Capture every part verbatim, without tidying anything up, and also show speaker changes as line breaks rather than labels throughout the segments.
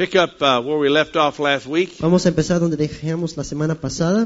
pick up uh, where we left off last week.
Vamos a empezar donde dejamos la semana pasada.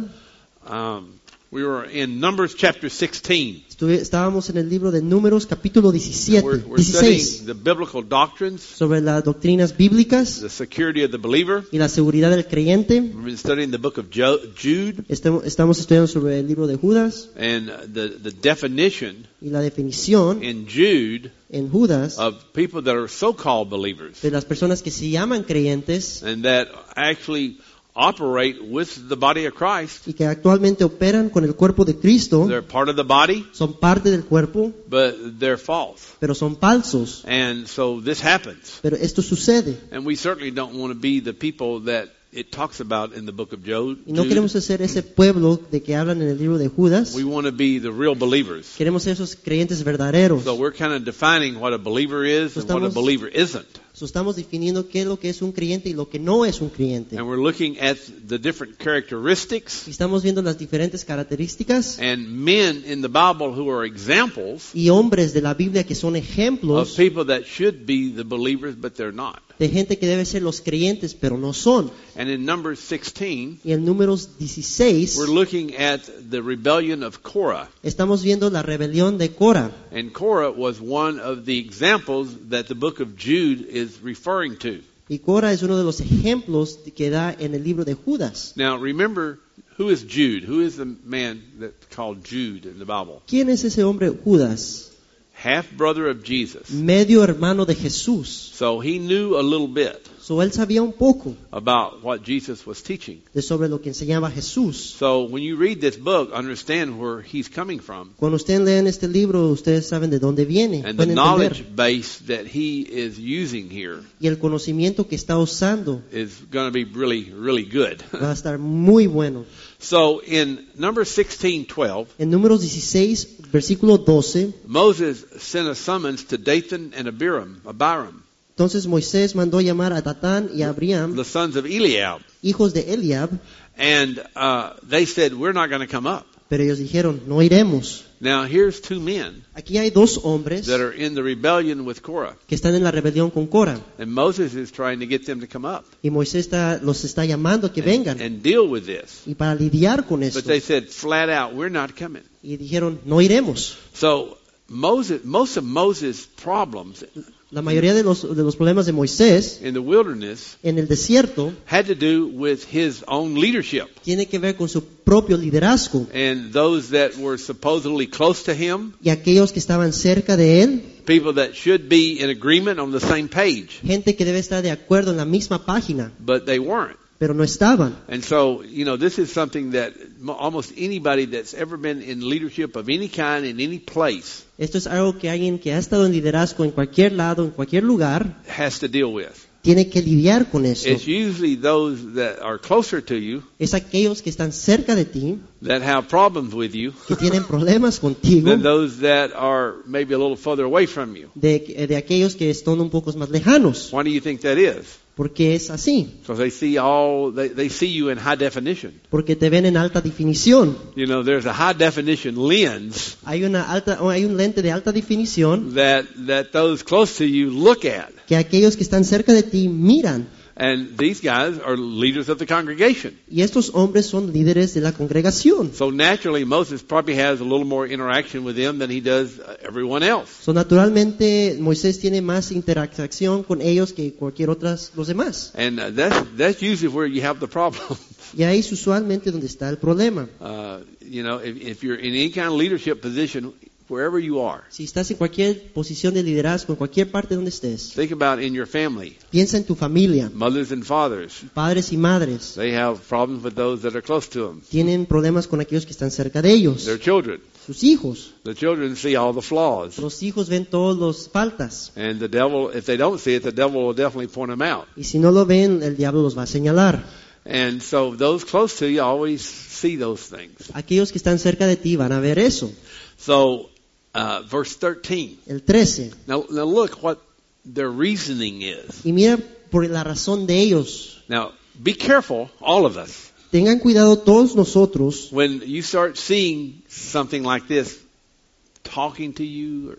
Um, we were in Numbers chapter sixteen.
Estuve, estábamos en el libro de Números, capítulo diecisiete,
We're, we're
dieciséis,
studying the biblical doctrines,
sobre las doctrinas bíblicas
the security of the believer.
y la seguridad del creyente.
We've been studying the book of Jo- Jude
Estamos, estamos estudiando sobre el libro de Judas
and the, the definition
y la definición
in Jude
en Judas
of people that are so-called believers
de las personas que se llaman creyentes
and that actually operate with the body of Christ.
y que actualmente operan con el cuerpo de Cristo.
They're part of the body,
Son parte del cuerpo,
but they're false.
pero son falsos.
And so this happens.
Pero esto sucede.
And we certainly don't want to be the people that it talks about in the book of Jude.
Y no queremos ser ese pueblo de que hablan en el libro de Judas.
We want to be the real believers.
Queremos ser esos creyentes verdaderos.
So we're kind of defining what a believer is and what a
Estamos-
believer isn't.
So, estamos definiendo qué es lo que es un creyente y lo que no es un creyente.
And we're looking at the different characteristics
Y estamos viendo las diferentes características
and men in the Bible who are examples
y hombres de la Biblia que son
of
ejemplos
people that should be the believers, but they're not.
de gente que debe ser los creyentes, pero no son.
And in Numbers sixteen,
Y en Números dieciséis
we're looking at the rebellion of Korah.
estamos viendo la rebelión de Cora.
And Korah was one of the examples that the book of Jude is referring to.
Y Cora es uno de los ejemplos que da en el libro de Judas.
Now remember, who is Jude? Who is the man that's called Jude in the Bible?
¿Quién es ese hombre Judas?
Half brother of Jesus.
Medio hermano de Jesús.
So he knew a little bit
So, él sabía un poco
about what Jesus was teaching.
de sobre lo que enseñaba Jesús.
So when you read this book, understand where he's coming from
Cuando ustedes leen este libro, ustedes saben de dónde viene,
and the
pueden
knowledge
entender.
base that he is using here
Y el conocimiento que está usando
is going to be really, really good.
va a estar muy bueno.
So in Numbers sixteen twelve,
En Números dieciséis, versículo doce,
Moses sent a summons to Dathan and Abiram, Abiram,
entonces Moisés mandó llamar a Datán y a Abiram,
the sons of Eliab,
hijos de Eliab,
and uh, they said, "We're not going to come up."
pero ellos dijeron, no iremos.
Now here's two men
Aquí hay dos hombres
that are in the rebellion with Korah,
que están en la rebelión con Cora.
and Moses is trying to get them to come up
Y Moisés está- los está llamando a que vengan.
and deal with this.
Y para lidiar con esto.
But they said flat out, "We're not coming."
Y dijeron, no iremos.
So Moses, most of Moses' problems
La mayoría de los, de los problemas de Moisés
in the wilderness
en el desierto
had to do with his own leadership
tiene que ver con su propio liderazgo.
and those that were supposedly close to him,
Y aquellos que estaban cerca de él,
people that should be in agreement on the same page,
gente que debe estar de acuerdo en la misma página,
but they weren't.
pero no estaban.
And so, you know, this is something that mo- almost anybody that's ever been in leadership of any kind in any place
Esto es algo que alguien que ha estado en liderazgo en cualquier lado, en cualquier lugar,
has to deal with.
tiene que lidiar con eso.
It's usually those that are closer to you
Es aquellos que están cerca de ti,
that have problems with you
que tienen problemas contigo,
than those that are maybe a little further away from you.
de, de aquellos que están un poco más lejanos.
Why do you think that is?
Porque es así.
Because they see all, they, they see you in high definition.
Porque te ven en alta definición.
You know, there's a high definition lens
Hay una alta, o hay un lente de alta definición
that, that those close to you look at.
que aquellos que están cerca de ti miran.
And these guys are leaders of the congregation.
Y estos hombres son líderes de la congregación.
So naturally, Moses probably has a little more interaction with them than he does uh, everyone else.
So, naturalmente, Moisés tiene más interacción con ellos que cualquier otras los demás.
And uh, that's, that's usually where you have the problem.
Y ahí es usualmente donde está el problema.
Uh, you know, if, if you're in any kind of leadership position, wherever you are,
Si estás en cualquier posición de liderazgo, en cualquier parte donde estés,
think about in your family,
piensa en tu familia,
mothers and fathers.
padres y madres.
They have problems with those that are close to them.
Tienen problemas con aquellos que están cerca de ellos,
Their children.
sus hijos.
The children see all the flaws.
Los hijos ven todas las faltas.
And the devil, if they don't see it, the devil will definitely point them out.
Y si no lo ven, el diablo los va a señalar.
And so those close to you always see those things.
Aquellos que están cerca de ti van a ver eso.
So, uh, verse thirteen.
El trece.
Now, now look what their reasoning is.
Y mira por la razón de ellos.
Now, be careful, all of us,
Tengan cuidado todos nosotros
when you start seeing something like this talking to you or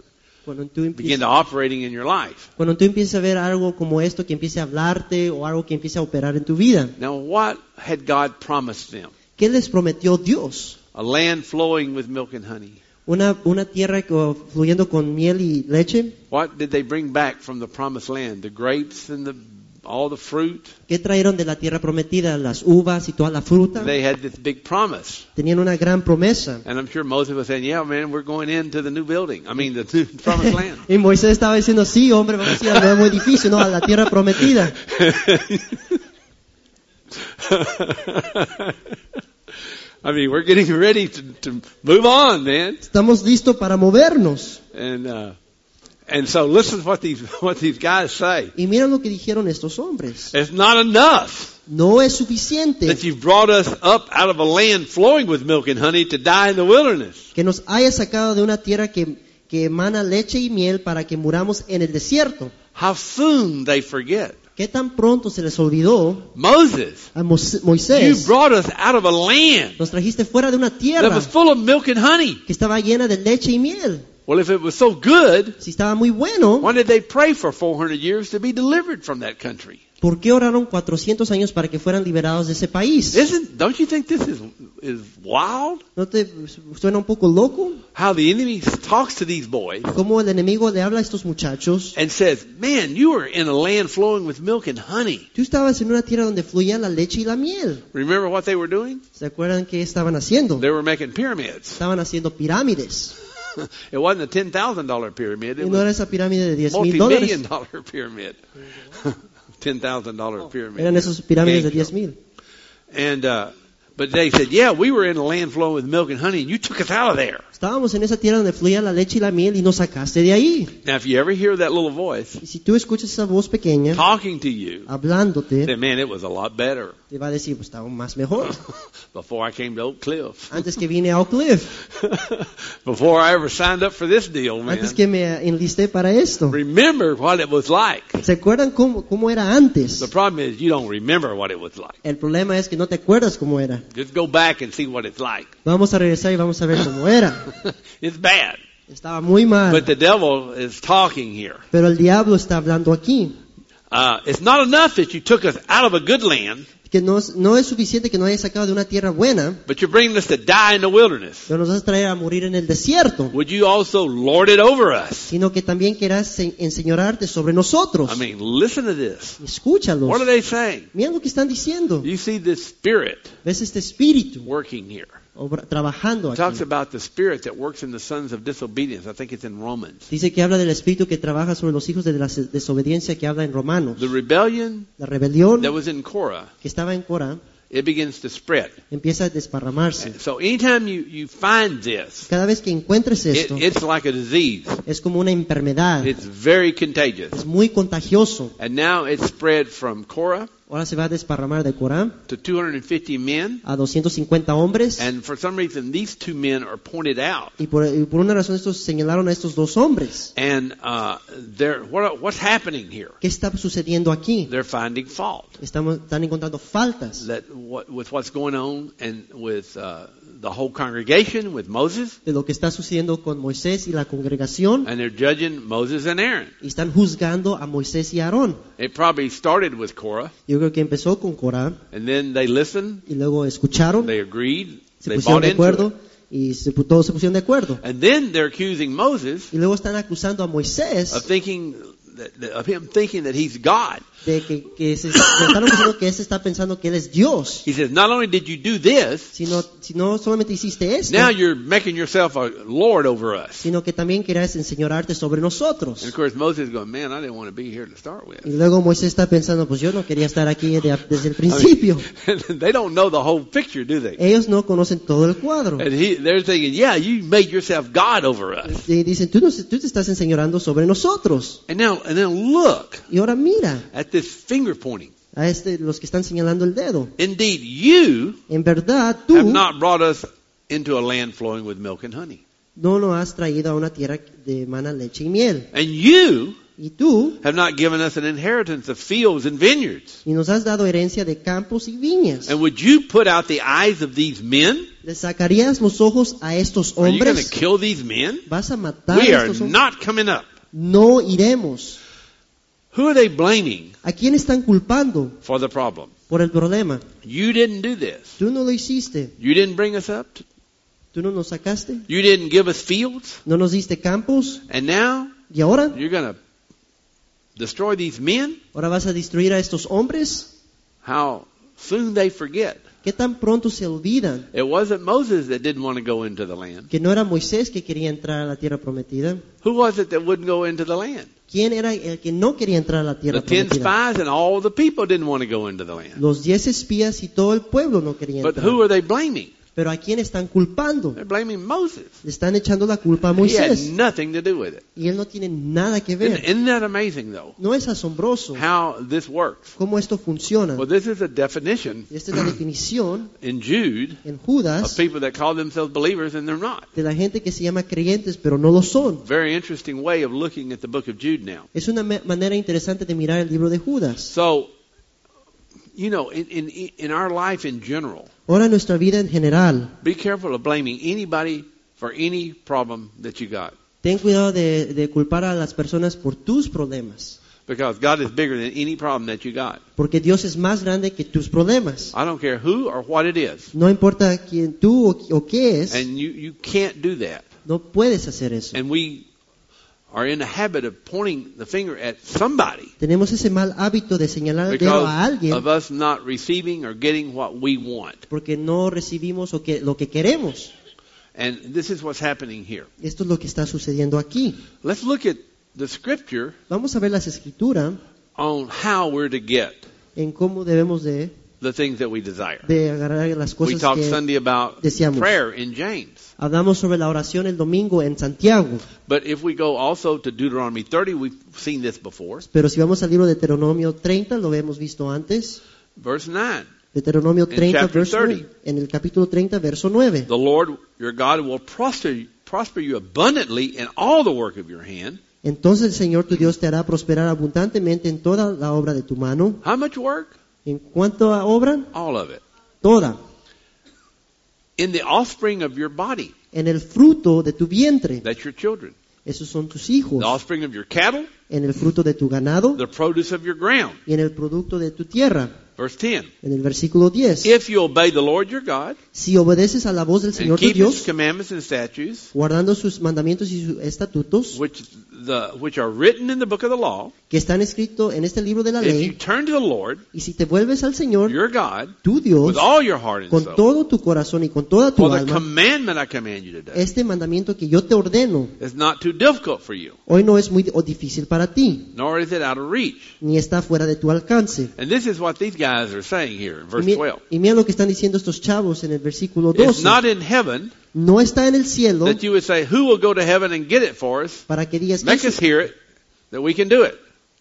Cuando tú
begin
empiezas,
to operating in your life.
cuando tú empiezas a ver algo como esto que empiece a hablarte o algo que empiece a operar en tu vida,
Now, what had God promised them?
¿qué les prometió Dios?
A land flowing with milk and honey.
Una, una tierra que- fluyendo con miel y leche.
What did they bring back from the promised land? The grapes and the all the fruit?
¿Qué trajeron de la tierra prometida? Las uvas y toda la fruta.
They had this big promise.
Tenían una gran promesa.
And I'm sure Moses was saying, yeah, man, we're going into the new building. I mean, the new promised land.
Y Moisés estaba diciendo, sí, hombre, vamos a ir al nuevo edificio, no, a la tierra prometida.
I mean, we're getting ready to, to move on, man.
Estamos listos para movernos.
And uh, and so listen to what these what these guys say.
Y miren lo que dijeron estos hombres.
It's not enough
No es suficiente
that you've brought us up out of a land flowing with milk and honey to die in the wilderness.
que nos haya sacado de una tierra que, que emana leche y miel para que muramos en el desierto.
How soon they forget.
¿Qué tan pronto se les olvidó
Moses,
a Mos-
you
Moisés?
brought us out of a land
Nos trajiste fuera de una
that
tierra
was full of milk and honey.
que estaba llena de leche y miel.
Well, if it was so good,
Si estaba muy bueno,
why did they pray for four hundred years to be delivered from that country?
¿por qué oraron cuatrocientos años para que fueran liberados de ese país?
Isn't, don't you think this is, is wild?
¿No te suena un poco loco?
How the enemy talks to these boys
Cómo el enemigo le habla a estos muchachos.
and says, man, you are in a land flowing with milk and honey.
Tú estabas en una tierra donde fluía la leche y la miel.
Remember what they were doing?
¿Se acuerdan qué estaban haciendo?
They were making pyramids.
Estaban haciendo pirámides.
It wasn't a ten thousand dollars pyramid.
Y
It
no era
was
esa pirámide de
a
diez mil dólares.
multi-million dollar pyramid. ten thousand dollars pyramid.
Eran esos pirámides de diez mil.
And, uh, but they said, yeah, we were in a land flowing with milk and honey, and you took us out of there.
Estábamos en esa tierra donde fluía la leche y la miel y nos sacaste de ahí.
Now, if you ever hear that little voice
Y si tú escuchas esa voz pequeña
talking to you,
hablándote,
then man, it was a lot better
te va a decir, pues estaba más mejor.
before I came to Oak Cliff.
Antes que vine a Oak Cliff,
Before I ever signed up for this deal, man.
antes que me enlisté para esto.
Remember what it was like.
¿Se acuerdan cómo, cómo era antes?
The problem is you don't remember what it was like.
El problema es que no te acuerdas cómo era.
Just go back and see what it's like.
Vamos a regresar y vamos a ver cómo era.
It's bad.
Estaba muy mal.
But the devil is talking here.
Pero el diablo está hablando aquí.
Uh, it's not enough that you took us out of a good land,
Que no, es- no es suficiente que nos hayas sacado de una tierra buena,
but you're bringing us to die in the wilderness.
pero nos vas a traer a morir en el desierto.
Would you also lord it over us?
Sino que también quieras se- enseñorarte sobre nosotros.
I mean, listen to this.
Escúchalos.
What are they saying?
Mira lo que están diciendo.
You see this spirit
¿Ves este espíritu
working here.
obra- trabajando
It talks
aquí?
about the spirit that works in the sons of disobedience. I think it's in Romans.
Dice que habla del espíritu que trabaja sobre los hijos de la se- desobediencia que habla en Romanos.
The rebellion
La rebelión
that was in Korah,
que estaba en Corá
it begins to spread.
empieza a desparramarse.
So anytime you, you find this,
Cada vez que encuentres
it,
esto,
it's like a disease.
es como una enfermedad.
It's very contagious.
Es muy contagioso.
And now it's spread from Korah
Ahora se va a desparramar de Corá
to two hundred fifty men.
a doscientos cincuenta hombres.
And for some reason, these two men are pointed out.
Y por, y por una razón estos señalaron a estos dos hombres.
And uh, they're, what, what's happening here?
¿Qué está sucediendo aquí?
They're finding fault.
Estamos, están encontrando faltas
That what, with what's going on and with uh, the whole congregation, with Moses,
de lo que está sucediendo con Moisés y la congregación.
and they're judging Moses and Aaron.
Y están juzgando a Moisés y a Aarón.
It probably started with Korah,
Yo creo que empezó con Corá
and then they listened,
y luego escucharon,
they agreed,
se
they
pusieron
bought
de
into
acuerdo
it.
y se, todos se pusieron de acuerdo.
And then they're accusing Moses
Y luego están acusando a Moisés
of thinking that, that- of him thinking that he's God.
de que, que se, me están acusando que él se está pensando que él es Dios.
He says, not only did you do this,
Sino, si no solamente hiciste esto,
now you're making yourself a lord over us.
sino que también querías enseñorarte sobre
And
nosotros.
of course, Moses is going, man, I didn't want to be here to start with.
Y luego Moisés está pensando, pues yo no quería estar aquí de- desde el principio.
They don't know the whole picture, do they?
Ellos no conocen todo el cuadro.
And he, they're thinking, yeah, you made yourself God over us.
Y dicen, tú, no, tú te estás enseñorando sobre nosotros.
And now, and then look
Y ahora mira
at this finger pointing.
a este, los que están señalando el dedo.
Indeed, you
En verdad,
have
tú
not brought us into a land flowing with milk and honey.
no nos has traído a una tierra de mana, leche y miel.
And you
Y tú,
have not given us an inheritance of fields and vineyards.
y nos has dado herencia de campos y viñas.
And would you put out the eyes of these men?
¿Le sacarías los ojos a estos
Are you going to
hombres?
kill these men?
¿Vas a matar
We
a
are
estos hombres?
not coming up.
No iremos.
Who are they blaming
¿A quién están culpando
for the problem?
por el problema?
You didn't do this.
Tú no lo hiciste.
You didn't bring us up.
Tú no nos sacaste.
You didn't give us fields.
No nos diste campos.
And now
Y ahora,
you're going to destroy these men?
ahora vas a destruir a estos hombres.
How soon they forget.
¿Qué tan pronto se olvidan
It wasn't Moses that didn't want to go into the land.
que no era Moisés que quería entrar a la tierra prometida?
Who was it that wouldn't go into the land?
¿Quién era el que no quería entrar a la
The
tierra
ten
prometida?
spies and all the people didn't want to go into the land.
Los diez espías y todo el pueblo no querían
But
entrar.
who are they blaming?
Pero ¿a quién están culpando?
They're blaming Moses.
Le están echando la culpa a
He had
Moisés.
nothing to do with it.
Y él no tiene nada que
Isn't,
ver.
isn't that amazing, though?
No es asombroso
How this works.
cómo esto funciona.
Well, this is a definition
Y esta es la definición
in Jude
en
of
Judas
people that call themselves believers and they're not.
de la gente que se llama creyentes pero no lo son.
Very interesting way of looking at the book of Jude now.
Es una me- manera interesante de mirar el libro de Judas.
So, you know, in, in, in our life in general,
Ahora en nuestra vida en general,
be careful of blaming anybody for any problem that you got.
ten cuidado de, de culpar a las personas por tus problemas.
Because God is bigger than any problem that you got.
Porque Dios es más grande que tus problemas.
I don't care who or what it is.
No importa quién tú o, o qué es,
And you, you can't do that.
no puedes hacer eso.
And we are in the habit of pointing the finger at somebody
Tenemos ese mal hábito de señalar el dedo a
because
alguien
of us not receiving or getting what we want.
porque no recibimos o que, lo que queremos.
And this is what's happening here.
Esto es lo que está sucediendo aquí.
Let's look at the scripture
Vamos a ver las escrituras
on how we're to get
en cómo debemos de,
the things that we desire.
de agarrar las
We
cosas
talked
que
Sunday about
deseamos.
prayer in James.
hablamos sobre la oración el domingo en Santiago.
But if we go also to Deuteronomy thirty, we've seen this before.
Pero si vamos al libro de Deuteronomio treinta, lo hemos visto antes.
Verse nine.
Deuteronomio treinta,
chapter
verso
thirty.
nueve. En el capítulo treinta, verso nueve.
The Lord your God will prosper, prosper you abundantly in all the work of your hand.
Entonces el Señor tu Dios te hará prosperar abundantemente en toda la obra de tu mano.
How much work?
¿En cuánto a obra?
All of it.
Toda.
In the offspring of your body.
En el fruto de tu vientre.
That's your children.
Esos son tus hijos.
The offspring of your cattle.
En el fruto de tu ganado.
The produce of your ground.
Y en el producto de tu tierra.
Verse ten.
En el versículo diez.
If you obey the Lord your God
Si obedeces a la voz del
and
Señor tu
keep His
Dios,
commandments and statutes,
guardando sus mandamientos y sus estatutos,
which the which are written in the book of the law,
que están escritos en este libro de la
if you
ley,
turn to the Lord
y si te vuelves al Señor,
your God
tu Dios,
with all your heart and
con
soul,
todo tu corazón y con toda tu
for the
alma,
commandment I command you today
este mandamiento que yo te ordeno,
is not too difficult for you,
hoy no es muy o difícil para ti,
nor is it out of reach.
ni está fuera de tu alcance.
And this is what these guys are saying here in
Y,
verse
mi-
twelve.
y mira lo que están diciendo estos chavos en el versículo
It's
doce.
not in heaven
No está en el cielo
that you would say, who will go to heaven and get it for us?
para que digas,
Make
"¿Quién
us
su-
hear it, that we can do it.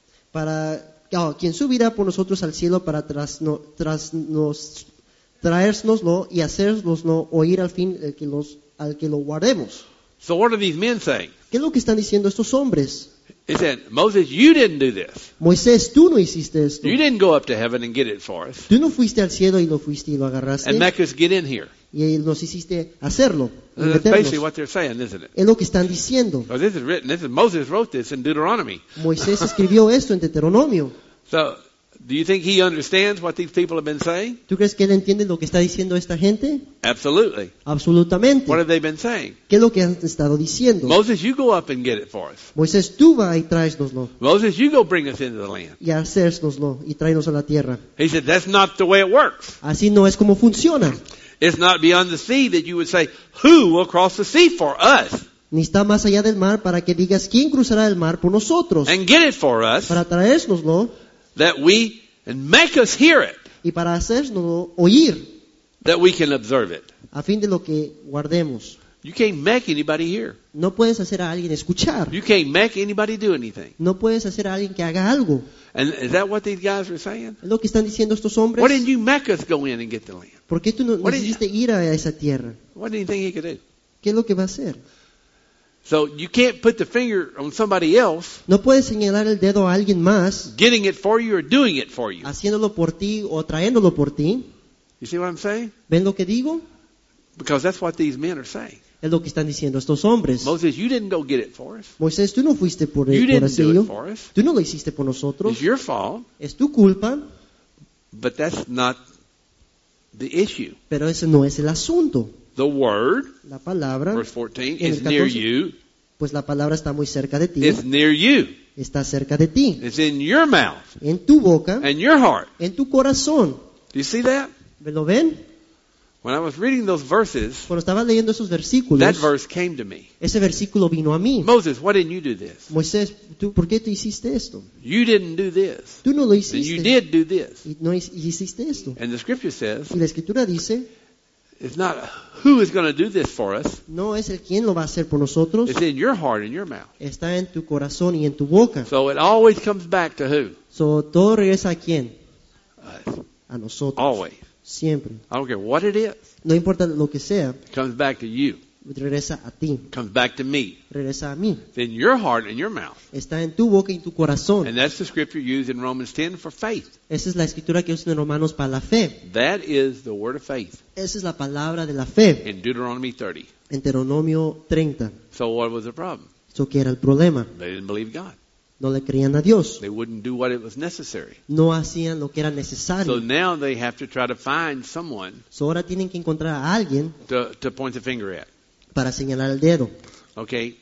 para oh, quien subirá por nosotros al cielo para tras, no, tras nos, traérnoslo y hacernoslo oír al fin el que los, al que lo guardemos.
So what are these men saying?
¿Qué es lo que están diciendo estos hombres?
He said, Moses, you didn't do this.
Moisés, tú no hiciste esto.
You didn't go up to heaven and get it for us
Tú no fuiste al cielo y lo fuiste y lo agarraste
and make us get in here.
y nos hiciste hacerlo. y
That's
meternos.
basically what they're saying, isn't it?
Es lo que están diciendo.
Because this is written, this is Moses wrote this in Deuteronomy.
Moisés escribió esto en Deuteronomio.
So, do you think he understands what these people have been saying?
¿Tú crees que él entiende lo que está diciendo esta gente?
Absolutely.
Absolutamente.
What have they been saying?
¿Qué es lo que han estado diciendo?
Moses, you go up and get it for us.
Moisés, tú va y tráesnoslo
Moses, you go bring us into the land.
y hacérnoslo y tráenos a la tierra.
He said, that's not the way it works.
Así no es como funciona.
It's not beyond the sea that you would say, who will cross the sea for us
Ni está más allá del mar para que digas quién cruzará el mar por nosotros,
and get it for us,
para traérnoslo
that we, and make us hear it,
y para hacérnoslo oír,
that we can observe it.
a fin de lo que guardemos.
You can't make anybody hear.
No puedes hacer a alguien escuchar.
You can't make anybody do anything.
No puedes hacer a alguien que haga algo.
And is that what these guys are saying?
Es lo que están diciendo estos
Why
hombres.
didn't you make us go in and get the land?
¿Por qué tú no
What
nos
did-
hiciste ir a esa tierra?
What do you think he could do?
¿Qué es lo que va a hacer?
So you can't put the finger on somebody else
No puedes señalar el dedo a alguien más,
getting it for you or doing it for you.
haciéndolo por ti o trayéndolo por ti.
You see what I'm saying?
¿Ven lo que digo?
Because that's what these men are saying.
Es lo que están diciendo estos hombres.
Moses, you didn't go get it for us.
Moisés, tú no fuiste por,
You
por
didn't do
hacerlo.
it for us.
Tú no lo hiciste por nosotros.
It's your fault,
Es tu culpa,
but that's not the issue.
pero ese no es el asunto.
The word,
La palabra,
verse fourteen,
En
is
el
near
catorce.
you.
pues la palabra está muy cerca de ti.
It's near you.
Está cerca de ti.
It's in your mouth
En tu boca,
and your heart.
en tu corazón.
Do you see that?
¿Lo ven?
When I was reading those verses,
Cuando estaba leyendo esos versículos,
that verse came to me.
ese versículo vino a mí.
Moses, why didn't you do this?
Moisés, ¿tú, ¿por qué tú hiciste esto?
You didn't do this.
Tú no lo
And you
hiciste.
did do this.
Y no hic- y hiciste esto.
And the scripture says,
Y la escritura dice,
it's not who is going to do this for us.
no es el quien lo va a hacer por nosotros,
It's in your heart and your mouth.
está en tu corazón y en tu boca.
So it always comes back to who?
So, todo regresa a quién?
Us.
A nosotros.
Always.
Siempre.
I don't care what it is.
No importa lo que sea,
It comes back to you.
regresa a ti.
It comes back to me.
Regresa a mí.
It's in your heart and your mouth.
Está en tu boca y en tu corazón.
And that's the scripture used in Romans ten for faith.
Esa es la escritura que usan en Romanos para la fe.
That is the word of faith
Esa es la palabra de la fe.
in Deuteronomy thirty.
En Deuteronomio treinta.
So what was the problem?
Eso que era el problema.
They didn't believe God.
No le creían a Dios.
They wouldn't do what it was necessary.
No hacían lo que era
So
necesario.
now they have to try to find someone
So, ahora tienen que encontrar a alguien
to, to point the finger at.
para señalar el dedo.
Okay?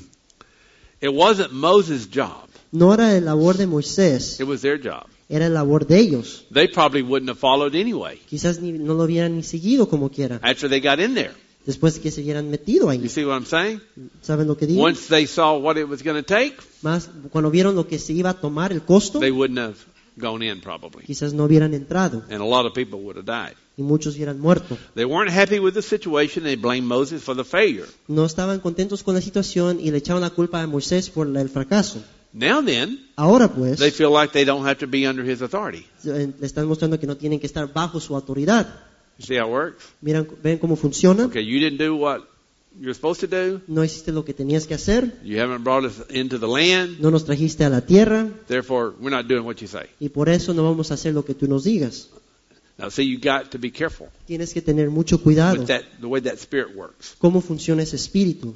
It wasn't Moses' job.
No era el labor de Moisés,
It was their job.
era el labor de ellos.
They probably wouldn't have followed anyway
Quizás ni, no lo hubieran ni seguido como quiera,
after they got in there.
después de que se hubieran metido
You
ahí.
see what I'm saying?
¿Saben lo que digo?
Once they saw what it was going to take,
Más cuando vieron lo que se iba a tomar el costo,
they wouldn't have gone in probably.
quizás no hubieran entrado
And a lot of people would have died.
y muchos hubieran muerto.
They weren't happy with the situation. They blamed Moses for the failure.
No estaban contentos con la situación y le echaron la culpa a Moisés por el fracaso.
Now then,
Ahora pues,
they feel like they don't have to be under his authority.
eh, le están mostrando que no tienen que estar bajo su autoridad.
You see how it works?
Miran, ven cómo funciona.
Okay, you didn't do what you're supposed to do.
No hiciste lo que tenías que hacer.
You haven't brought us into the land.
No nos trajiste a la tierra
Therefore, we're not doing what you say.
y por eso no vamos a hacer lo que tú nos digas.
Now, see, you got to be careful
Tienes que tener mucho cuidado.
with that, the way that spirit works.
Cómo funciona ese espíritu.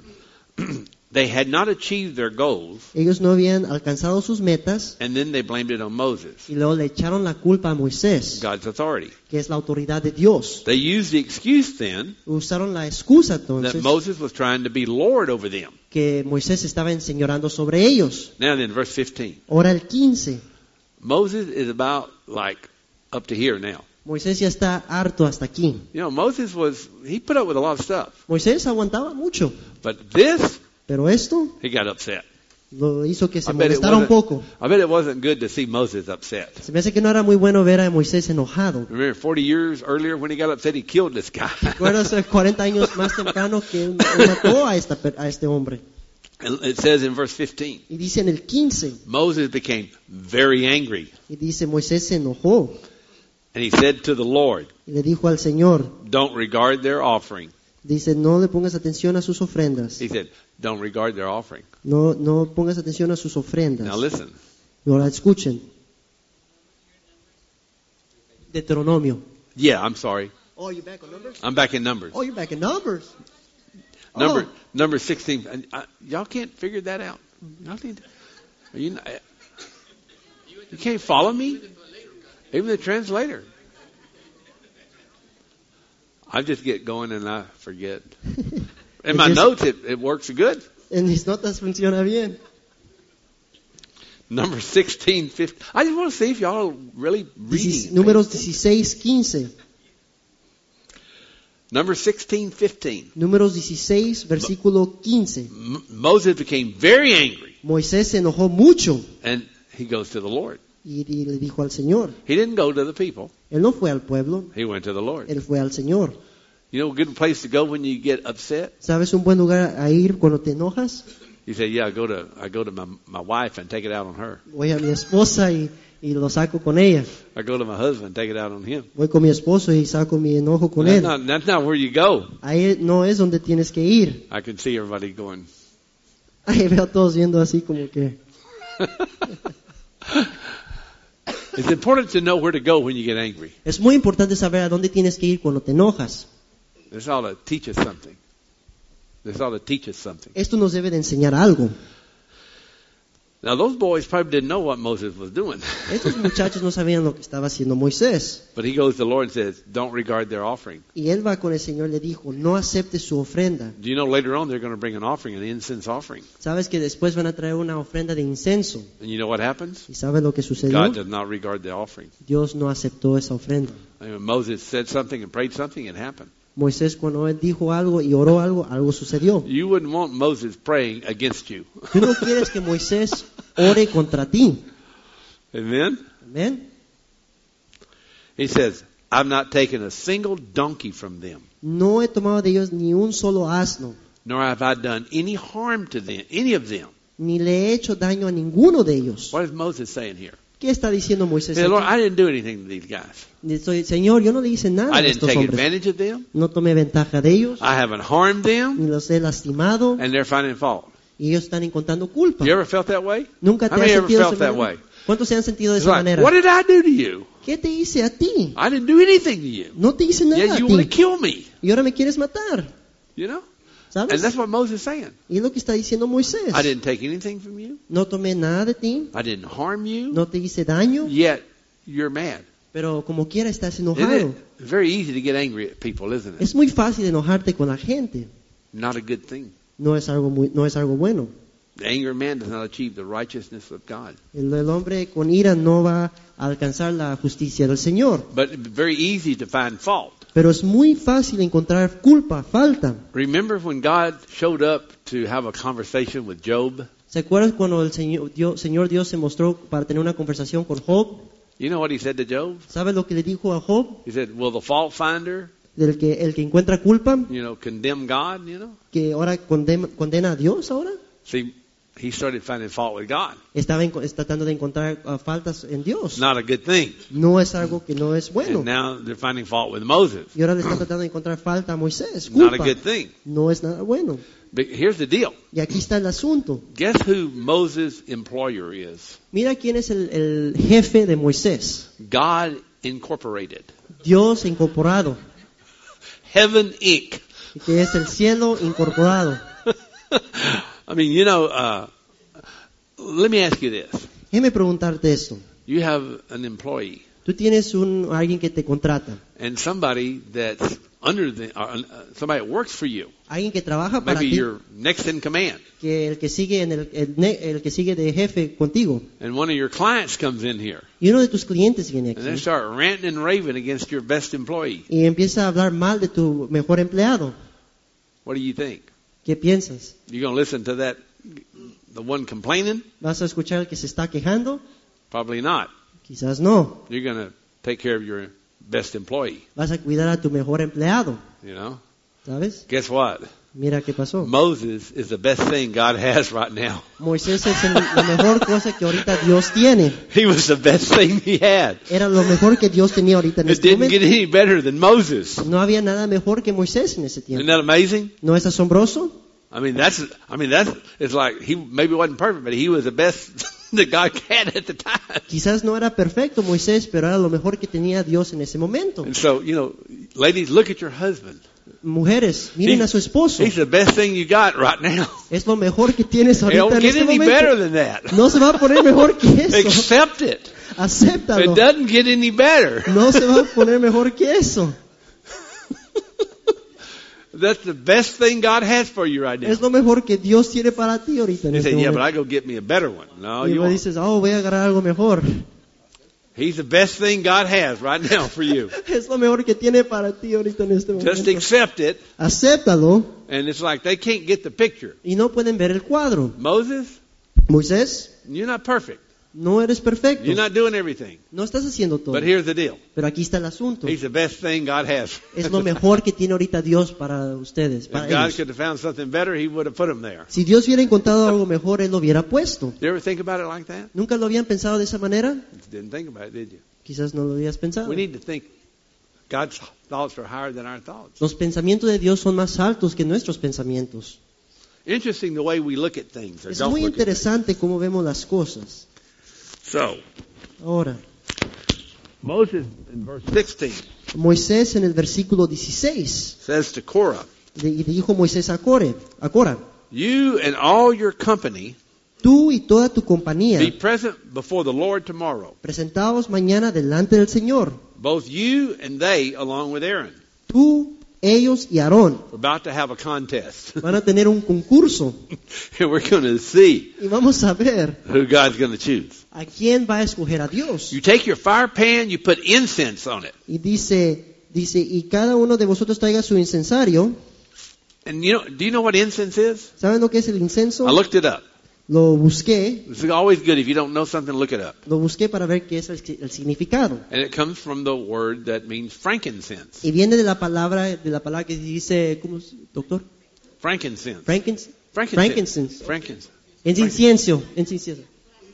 They had not achieved their goals,
Ellos no habían alcanzado sus metas
and then they blamed it on Moses,
y luego le echaron la culpa a Moisés,
God's authority.
que es la autoridad de Dios.
They used the excuse then
Usaron la excusa
that
entonces
Moses was trying to be Lord over them.
que Moisés estaba enseñorando sobre ellos.
Now then, verse fifteen.
Ahora el quince.
Moses is about like up to here now.
Moisés ya está harto hasta aquí.
You know, Moses was, he put up with a lot of stuff.
Moisés aguantaba mucho,
But this,
pero esto
he got upset.
lo hizo que se
I bet, it
molestara un
wasn't,
poco.
I bet it wasn't good to see Moses upset.
Se me hace que no era muy bueno ver a Moisés enojado.
Remember, forty years earlier when he got upset, he killed this guy.
Recuerdas cuarenta años más temprano que él él mató a, esta, per- a este hombre.
And it says in verse fifteen,
Y dice en el quince,
Moses became very angry.
y dice Moisés se enojó
And he said to the Lord,
y le dijo al Señor,
don't regard their offering.
dice, no le pongas atención a sus ofrendas.
He said, don't regard their offering.
No, no pongas atención a sus ofrendas.
Now listen,
Ahora escuchen. Deuteronomio.
yeah, I'm sorry.
Oh, you back on numbers?
I'm back in Numbers.
Oh, you're back in numbers.
Number
Oh.
number sixteen. And, uh, y'all can't figure that out. Y'all need to- are you, not, you can't follow me? Even the translator. I just get going and I forget. In my
It just-
notes, it, it works good.
En mis notas funciona bien.
Number sixteen, fifteen. I just want to see if y'all are really
Dieci-
reading.
números dieciséis, quince.
Number sixteen, fifteen.
Números dieciséis, versículo quince.
M- Moses became very angry
Moisés se enojó mucho
and he goes to the Lord.
y, y le dijo al Señor.
He didn't go to the people.
Él no fue al pueblo,
He went to the Lord.
él fue al Señor.
You know a good place to go when you get upset?
¿Sabes un buen lugar a ir cuando te enojas?
You say, yeah, I go to I go to my my wife and take it out on her.
Voy a mi esposa y, y lo saco con ella.
I go to my husband and take it out on him.
Voy con mi esposo y saco mi enojo con
That's
él.
not that's not where you go.
Ahí no es donde tienes que ir.
I can see everybody going.
Ahí veo a todos viendo así como que...
It's important to know where to go when you get angry.
Es muy importante saber a dónde tienes que ir cuando te enojas.
This ought to teach us something. This ought to teach us something.
Esto nos debe de enseñar algo.
Now, those boys probably didn't know what Moses was doing.
Estos muchachos no sabían lo que estaba haciendo Moisés.
But he goes to the Lord and says, don't regard their offering.
Y él va con el Señor y le dijo, no acepte su ofrenda.
Do you know later on they're going to bring an offering, an incense offering?
Sabes que después van a traer una ofrenda de incenso.
And you know what happens?
¿Y sabes lo que sucedió?
God does not regard the offering.
Dios no aceptó esa ofrenda.
And when Moses said something and prayed something, it happened.
Moisés, cuando él dijo algo y oró algo, algo sucedió.
You wouldn't want Moses praying against you.
Tú no quieres que Moisés ore contra ti.
Amen?
Amén.
He says, I've not taken a single donkey from them,
No he tomado de ellos ni un solo asno,
nor have I done any harm to them, any of them.
ni le he hecho daño a ninguno de ellos.
What is Moses saying here?
¿Qué está diciendo Moisés
He said, Lord,
aquí?
I didn't do anything to these guys.
Estoy, Señor, yo no le hice nada
I
a
didn't
estos
take
hombres.
advantage of them.
No tomé ventaja de ellos,
I haven't harmed them,
ni los he lastimado,
and they're finding fault.
y ellos están encontrando culpa.
You ever felt that way?
¿Nunca te
How
has
many ever
sentido de
felt
esa
that
manera?
way?
¿Cuántos se han sentido de
It's
esa
like,
manera?
what did I do to you?
¿Qué te hice a ti?
I didn't do anything to you.
No te hice nada
Yet
a
you want to
ti.
kill me.
Y ahora me quieres matar.
You know?
¿Sabes?
And that's what Moses is saying.
Y es lo que está diciendo Moisés.
I didn't take anything from you.
No tomé nada de ti,
I didn't harm you.
no te hice daño,
Yet you're mad.
pero como quiera estás
Isn't
enojado.
it? It's very easy to get angry at people, isn't it?
Es muy fácil enojarte con la gente.
Not a good thing.
No es algo muy, no es algo bueno.
The anger of man does not achieve the righteousness of God.
El, el hombre con ira no va a alcanzar la justicia del Señor.
But it's very easy to find fault.
Pero es muy fácil encontrar culpa, falta.
Remember when God showed up to have a conversation with Job?
¿Se acuerdan cuando el Señor Dios, Señor Dios se mostró para tener una conversación con Job?
You know what he said to Job?
¿Sabe lo que le dijo a Job?
He said, will the fault finder,
Del que, el que encuentra culpa,
you know, condemn God, you know?
que ahora condena, condena a Dios ahora.
See, he started finding fault with God.
Estaba en- está tratando de encontrar uh, faltas en Dios.
Not a good thing.
No es algo que no es bueno.
And now they're finding fault with Moses.
Y ahora le está tratando de encontrar falta a Moisés.
Not a
Culpa.
good thing.
No es nada bueno.
But here's the deal.
Y aquí está el asunto.
Guess who Moses' employer is?
Mira quién es el, el jefe de Moisés.
God Incorporated.
Dios incorporado.
Heaven Incorporated.
Que es el cielo incorporado.
I mean, you know, uh, let me ask you this.
Déjeme preguntarte esto.
You have an employee
Tú tienes un, alguien que te contrata.
and somebody that's under the, uh, uh, somebody that works for you.
Alguien que trabaja para
Maybe
ti.
you're next in command.
Que el que sigue en el, el, ne- el que sigue de jefe contigo.
And one of your clients comes in here
Y uno de tus clientes viene
and they
aquí.
start ranting and raving against your best employee.
Y empieza a hablar mal de tu mejor empleado.
What do you think?
¿Qué piensas?
You going to listen to that, the one complaining?
¿Vas a escuchar al que se está quejando?
Probably not.
Quizás no.
You're going to take care of your best employee,
Vas a cuidar a tu mejor empleado.
you know?
¿Sabes?
Guess what?
Mira qué pasó.
Moses is the best thing God has right now.
Moisés es el- la mejor cosa que ahorita Dios tiene.
He was the best thing he had.
Era lo mejor que Dios tenía ahorita en
It
este
didn't get
momento.
any better than Moses.
No había nada mejor que Moisés en ese
Isn't
tiempo.
that amazing?
¿No es asombroso?
I mean, that's, I mean, that's, it's like he maybe wasn't perfect, but he was the best that God had at the time.
Quizás no era perfecto Moisés, pero era lo mejor que tenía Dios en ese momento.
And so, you know, ladies, look at your husband.
Mujeres, miren a su esposo.
He's the best thing you got right now.
Es lo mejor que tienes
It
ahorita
don't
en
get
este
any better
momento.
than that.
No se va a poner mejor que eso.
Accept it.
Acéptalo.
It doesn't get any better.
No se va a poner mejor que eso.
That's the best thing God has for you right now.
Es lo mejor que Dios tiene para ti ahorita en
You
este
say, yeah, but
momento.
I go get me a better one. No,
Y
you
luego
won't.
dices, oh, voy a agarrar algo mejor.
He's the best thing God has right now for you.
Es lo mejor que tiene para ti ahorita en este
Just
momento.
accept it.
Acéptalo
And it's like they can't get the picture.
y no pueden ver el cuadro.
Moses,
Moisés,
you're not perfect.
no eres perfecto.
You're not doing everything.
No estás haciendo todo.
But here's the deal.
Pero aquí está el asunto.
He's the best thing God has.
Es lo mejor que tiene ahorita Dios para ustedes,
If
para
God
ellos.
could have found something better, he would have put him there.
Si Dios hubiera encontrado algo mejor, Él lo hubiera puesto.
You ever think about it like that?
¿Nunca lo habían pensado de esa manera?
Didn't think about it, did you?
Quizás no lo habías pensado.
We need to think God's thoughts are higher than our thoughts.
Los pensamientos de Dios son más altos que nuestros pensamientos.
interesting the way we look at things. Or
Es
don't
muy
look at
interesante cómo vemos las cosas.
things. So,
Ahora,
Moses in verse sixteen
Moisés en el versículo dieciséis,
says to Korah,
le y dijo Moisés a Core, a Cora,
"You and all your company
tú y toda tu compañía,
be present before the Lord tomorrow,
presentaos mañana delante del Señor,
both you and they along with Aaron."
tú, ellos y Aarón.
We're about to have a contest.
Van a tener un concurso
And we're going to see
y vamos a ver
who God's going to choose.
a quién va a escoger a Dios.
You take your fire pan, you put incense on it.
Y dice, dice, y cada uno de vosotros traiga su incensario.
And you know, do you know what incense is?
¿Saben lo que es el incenso?
I looked it up.
Lo busqué,
It's always good if you don't know something, look it up.
lo busqué para ver qué es el, el significado.
And it comes from the word that means frankincense.
Y viene de la palabra, de la palabra que dice, ¿cómo es, doctor?
Frankincense.
Frankincense.
Frankincense.
Frankincense.
Frankincense.
Es incienso, es incienso.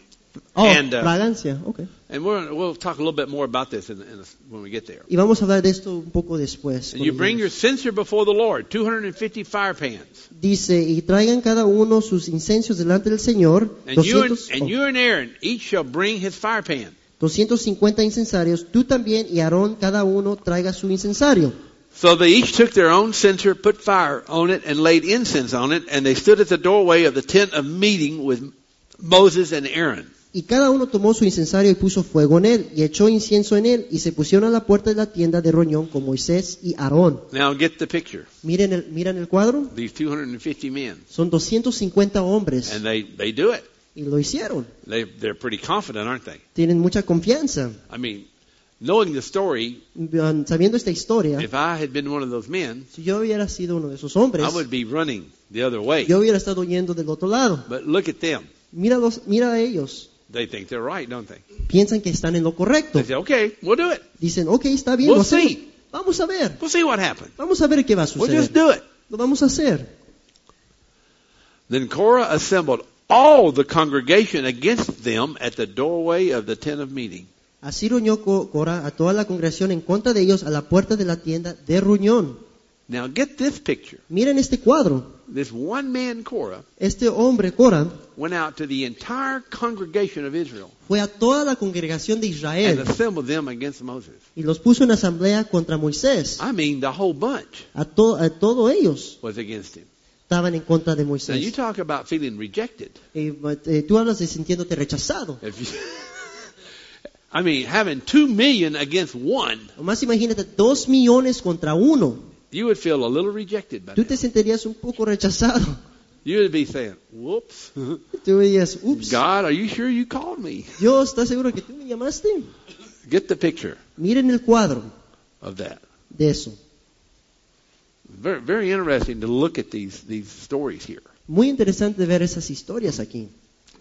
Oh,
And, uh,
fragancia, okay.
And we're, we'll talk a little bit more about this in, in, when we get there.
Y vamos a hablar de esto un poco después.
And you bring your censer before the Lord, two hundred fifty fire pans.
Dice, y traigan cada uno sus incensios delante del Señor,
And you, and,
doscientos,
and
oh,
you and Aaron each shall bring his fire pan.
doscientos cincuenta incensarios, tú también y Aarón cada uno traiga su incensario.
So they each took their own censer, put fire on it, and laid incense on it, and they stood at the doorway of the tent of meeting with Moses and Aaron.
Y cada uno tomó su incensario y puso fuego en él, y echó incienso en él, y se pusieron a la puerta de la tienda de reunión con Moisés y Aarón.
Now get the picture.
Miren el, miren el cuadro,
These two hundred fifty men.
son doscientos cincuenta hombres,
And they, they do it.
y lo hicieron.
They, they're pretty confident, aren't they?
Tienen mucha confianza.
I mean, knowing the story,
Sabiendo esta historia,
if I had been one of those men,
si yo hubiera sido uno de esos hombres,
I would be running the other way.
yo hubiera estado yendo del otro lado.
But look at them.
Míralos, mira a ellos.
They think they're right, don't they?
Piensan que están en lo correcto.
They say, okay, we'll do it.
Dicen, ok, está bien,
We'll
lo hacemos.
see.
Vamos a ver.
We'll see what happens.
Vamos a ver qué va a
We'll just
suceder.
do it.
Lo vamos a hacer.
Then Korah assembled all the congregation against them at the doorway of the tent of meeting.
Así reunió Co- Cora a toda la congregación en contra de ellos a la puerta de la tienda de reunión.
Now get this picture.
Miren este cuadro.
This one man, Korah,
Este hombre, Cora,
went out to the entire congregation of Israel
fue a toda la congregación de
and
Israel
assembled them against Moses.
y los puso en asamblea contra Moisés.
I mean, the whole bunch
A, to- a todos ellos
was against him.
estaban en contra de
Now you
Moisés.
talk about feeling rejected.
Eh, eh, tú hablas de sintiéndote rechazado.
If you, I mean, having two million against one,
Nomás imagínate, dos millones contra uno.
you would feel a little rejected by
Tú te
that.
sentirías un poco rechazado.
You would be saying, whoops,
Tú dirías, ups,
God, are you sure you called me?
Dios, ¿estás seguro que tú me llamaste?
Get the picture
Miren el cuadro
of that.
de eso.
Very, very interesting to look at these, these stories here.
Muy interesante ver esas historias aquí.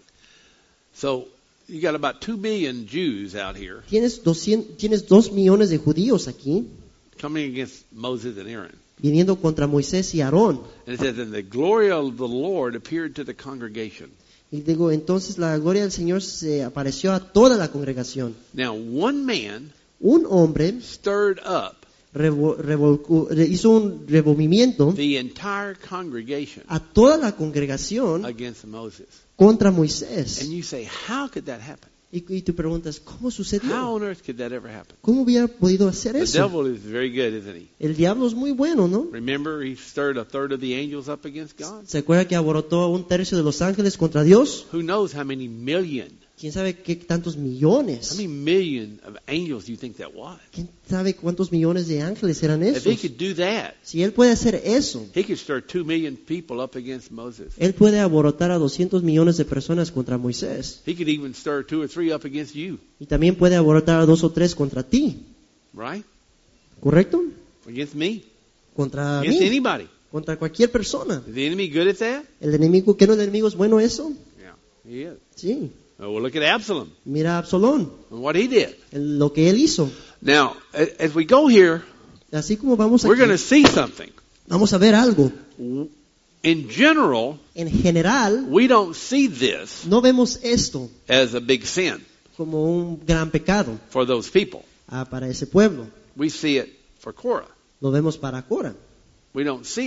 So you got about two billion Jews out here
Tienes, doscientos, tienes dos millones de judíos aquí
coming against Moses and Aaron.
viniendo contra Moisés y Aarón.
And it says, and the glory of the Lord appeared to the congregation.
Y digo, entonces la gloria del Señor se apareció a toda la congregación.
Now one man
Un hombre
stirred up
revo- revolcó- re- hizo un removimiento
the entire congregation
a toda la congregación
against Moses.
contra Moisés.
And you say, how could that happen?
Y, y tú preguntas, ¿cómo
How
sucedió?
on earth could that ever happen?
¿Cómo hubiera podido hacer
The
eso?
devil is very good, isn't he?
El diablo es muy bueno, ¿no?
Remember, he stirred a third of the angels up against God?
¿Se acuerda que abortó a un tercio de los ángeles contra Dios?
Who knows how many million,
¿Quién sabe qué tantos
how
millones?
many million of angels do you think that was?
¿Quién sabe cuántos millones de ángeles eran
If he
esos?
could do that,
Si él puede hacer eso,
he could stir two million people up against Moses.
él puede aborotar a doscientos millones de personas contra Moisés.
He could even stir two or three up against you,
Y también puede aborotar a dos o tres contra ti.
right?
¿Correcto?
Against me,
Contra
against
mí.
anybody.
Contra cualquier persona.
Is the enemy good at that?
¿El enemigo, qué no el enemigo es bueno eso?
Yeah, he is.
Sí.
Oh, well, look at Absalom
Mira a Absalón,
and what he did.
el- lo que él hizo.
Now, a- as we go here,
Así como vamos
we're going to
aquí,
see something.
vamos a ver algo.
In general,
En general,
we don't see this
no vemos esto
as a big sin
como un gran pecado
for those people.
ah, para ese pueblo.
We see it for Korah.
Lo vemos para Cora.
We don't see it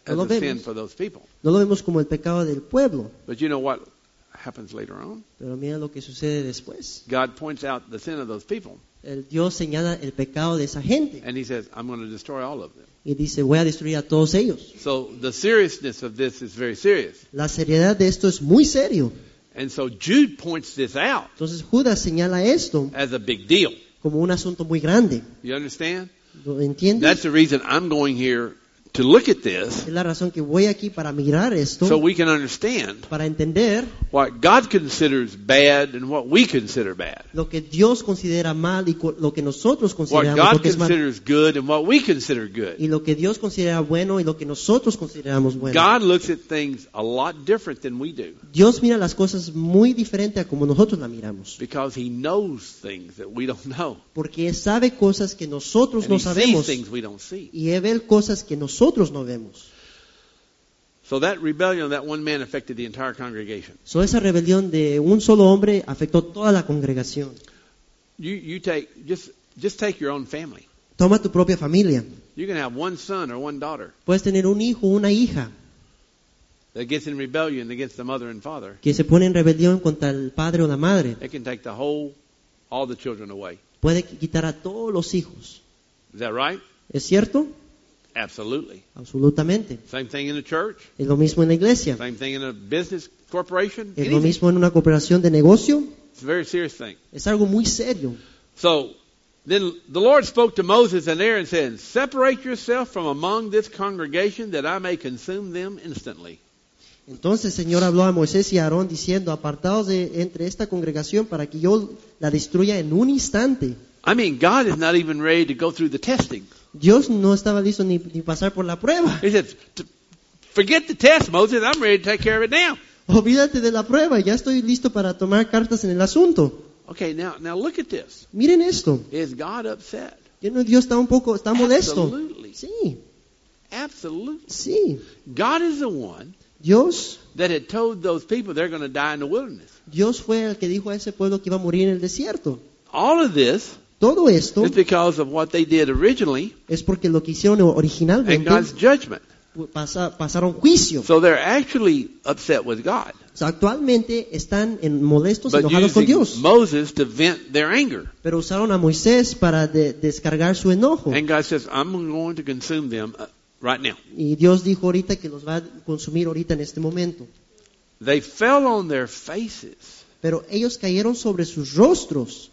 No
as
lo
a sin
vemos.
for those people.
No lo vemos como el pecado del pueblo,
But you know what happens later on?
pero mira lo que sucede después.
God points out the sin of those people,
El Dios señala el pecado de esa gente
and He says, I'm going to destroy all of them.
y dice, voy a destruir a todos ellos.
So the seriousness of this is very serious.
La seriedad de esto es muy serio.
And so Jude points this out
Entonces Judas señala esto
as a big deal.
como un asunto muy grande.
You understand?
¿Lo entiendes?
That's the reason I'm going here to look at this
Es la razón que voy aquí para mirar esto,
so we can understand
para entender
what God considers bad and what we consider bad.
lo que Dios considera mal y co- lo que nosotros
What
consideramos
God
lo que es mal.
considers good and what we consider good.
Y lo que Dios considera bueno y lo que nosotros consideramos bueno.
God looks at things a lot different than we do
Dios mira las cosas muy diferente a como nosotros la miramos.
because He knows things that we don't know.
Porque Él sabe cosas que nosotros
And
no
He sees
sabemos.
things we don't see.
Y Él ve cosas que nosotros no vemos.
So that rebellion of that one man affected the entire congregation.
So, esa rebelión de un solo hombre afectó toda la congregación.
You, you take, just, just take your own family.
Toma tu propia familia.
You can have one son or one daughter
Puedes tener un hijo o una hija
that gets in rebellion against the mother and father.
que se pone en rebelión contra el padre o la madre.
It can take the whole, all the children away.
Puede quitar a todos los hijos.
Is that right?
¿Es cierto?
Absolutely.
Absolutamente.
Same thing in the church.
Es lo mismo en la iglesia.
Same thing in a business corporation.
Es lo
Anything.
mismo en una cooperación de negocio.
It's a very serious thing.
Es algo muy serio.
So then the Lord spoke to Moses and Aaron saying, separate yourself from among this congregation that I may consume them instantly.
Entonces el Señor habló a Moisés y a Aarón diciendo, apartaos de entre esta congregación para que yo la destruya en un instante.
I mean, God is not even ready to go through the testing.
Dios no estaba listo ni, ni pasar por la prueba.
He said, forget the test, Moses. I'm ready to take care of it now.
Olvídate de la prueba, ya estoy listo para tomar cartas en el asunto.
Okay, now, now look at this.
Miren esto.
Is God upset?
¿Que no, Dios está un poco, está molesto?
Absolutely.
Sí,
Absolutely.
sí.
God is the one
Dios,
that had told those people they're going to die in the wilderness.
Dios fue el que dijo a ese pueblo que iba a morir en el desierto.
All of this
Todo esto
is because of what they did originally
es porque lo que hicieron
and
originalmente
God's judgment.
pasa- pasaron juicio.
So they're actually upset with God,
O sea, actualmente están en molestos,
but
enojados con
using
Dios.
Moses to vent their anger.
Pero usaron a Moisés para de- descargar su enojo.
And God says, I'm going to consume them uh, right now.
Y Dios dijo ahorita que los va a consumir ahorita en este momento.
They fell on their faces.
Pero ellos cayeron sobre sus rostros.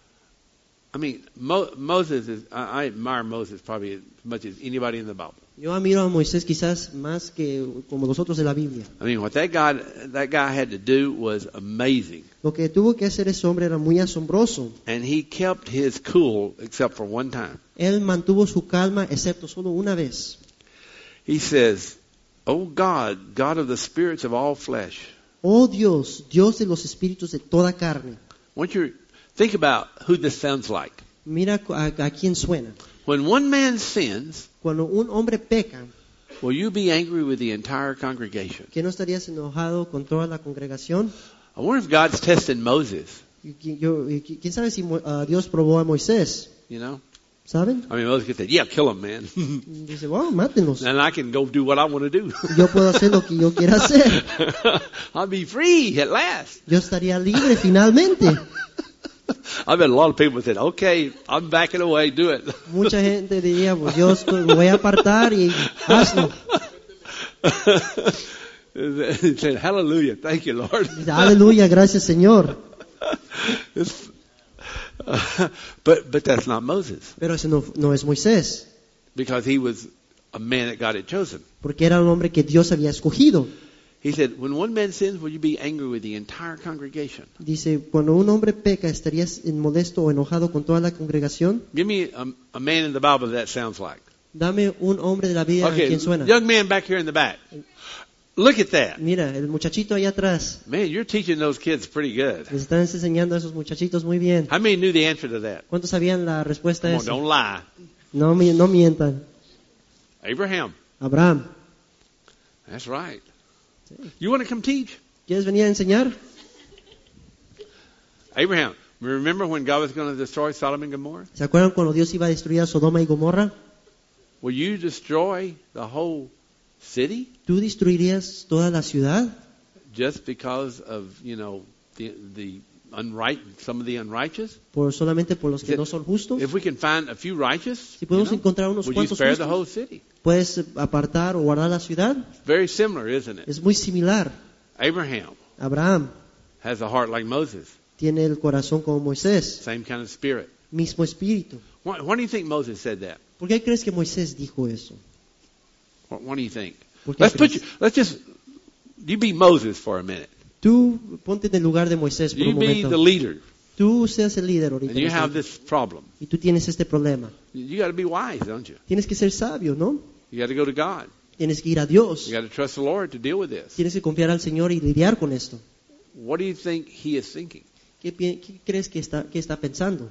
I mean, Mo- Moses is, I, I admire Moses probably as much as anybody in the Bible.
Yo admiro a Moisés quizás más que como los otros de la Biblia.
I mean, what that guy, that guy had to do was amazing.
Lo que tuvo que hacer ese hombre era muy asombroso.
And he kept his cool except for one time.
Él mantuvo su calma excepto solo una vez.
He says, Oh God, God of the spirits of all flesh.
Oh Dios, Dios de los espíritus de toda carne.
I want you to think about who this sounds like.
Mira a, a quién suena.
When one man sins,
Cuando un hombre peca,
will you be angry with the entire congregation?
¿que no estarías enojado con toda la congregación?
I wonder if God's testing Moses,
Y qui- yo- y qui- ¿Quién sabe si Mo- ah, Dios probó a Moisés?
you know?
¿Saben?
I mean, Moses could say, yeah, kill him, man.
Dice, wow, mátenlos.
And I can go do what I want to do.
Yo puedo hacer lo que yo quiera hacer.
I'll be free at last.
Yo estaría libre finalmente.
I bet a lot of people said, okay, I'm backing away, do it.
Mucha gente diría, pues yo estoy- me voy a apartar y hazlo.
He said, hallelujah, thank you, Lord.
Dice, aleluya, gracias Señor.
It's- but, but that's not Moses,
Pero ese no, no es Moisés,
because he was a man that God had chosen.
porque era un hombre que Dios había escogido.
He said, when one man sins, will you be angry with the entire congregation?
Dice, cuando un hombre peca, ¿estarías molesto o enojado con toda la congregación?
Give me a, a man in the Bible that sounds like.
Dame un hombre de la vida a
Okay,
quien suena.
young man back here in the back. Look at that.
Mira, el muchachito allá atrás.
Man, you're teaching those kids pretty good.
Les están enseñando a esos muchachitos muy bien.
How many knew the answer to that?
¿Cuántos sabían la respuesta a
Come on,
eso?
don't lie.
No, mi- no mientan.
Abraham.
Abraham,
That's right. You want to come teach?
¿quieres venir a enseñar?
Abraham. Remember when God was going to destroy Sodom and Gomorrah?
¿Se acuerdan cuando Dios iba a destruir a Sodoma y Gomorra?
Will you destroy the whole city
¿Tú destruirías toda la ciudad
just because of, you know, the, the unright, some of the unrighteous?
por solamente por los que no son justos?
If we can find a few righteous,
Si podemos
you know,
encontrar unos
would you
cuantos
spare the
justos,
whole city?
¿puedes apartar o guardar la ciudad?
Very similar, isn't it?
Es muy similar.
Abraham
Abraham
has a heart like Moses,
tiene el corazón como Moisés,
same kind of spirit.
mismo espíritu.
Why, why do you think Moses said that?
¿Por qué crees que Moisés dijo eso?
What, what do you think?
¿Por qué
Let's put you,
crees?
let's just, you be Moses for a minute.
Tú ponte en el lugar de Moisés por
You
un
be
momento.
the leader,
Tú seas el líder ahorita.
and you have
Moisés,
this problem.
y tú tienes este problema.
You got to be wise, don't you?
Tienes que ser sabio, ¿no?
You got to go to God.
Tienes que ir a Dios.
You got to trust the Lord to deal with this.
Tienes que confiar al Señor y lidiar con esto.
What do you think he is thinking?
¿Qué, pi- qué crees que está, que está pensando?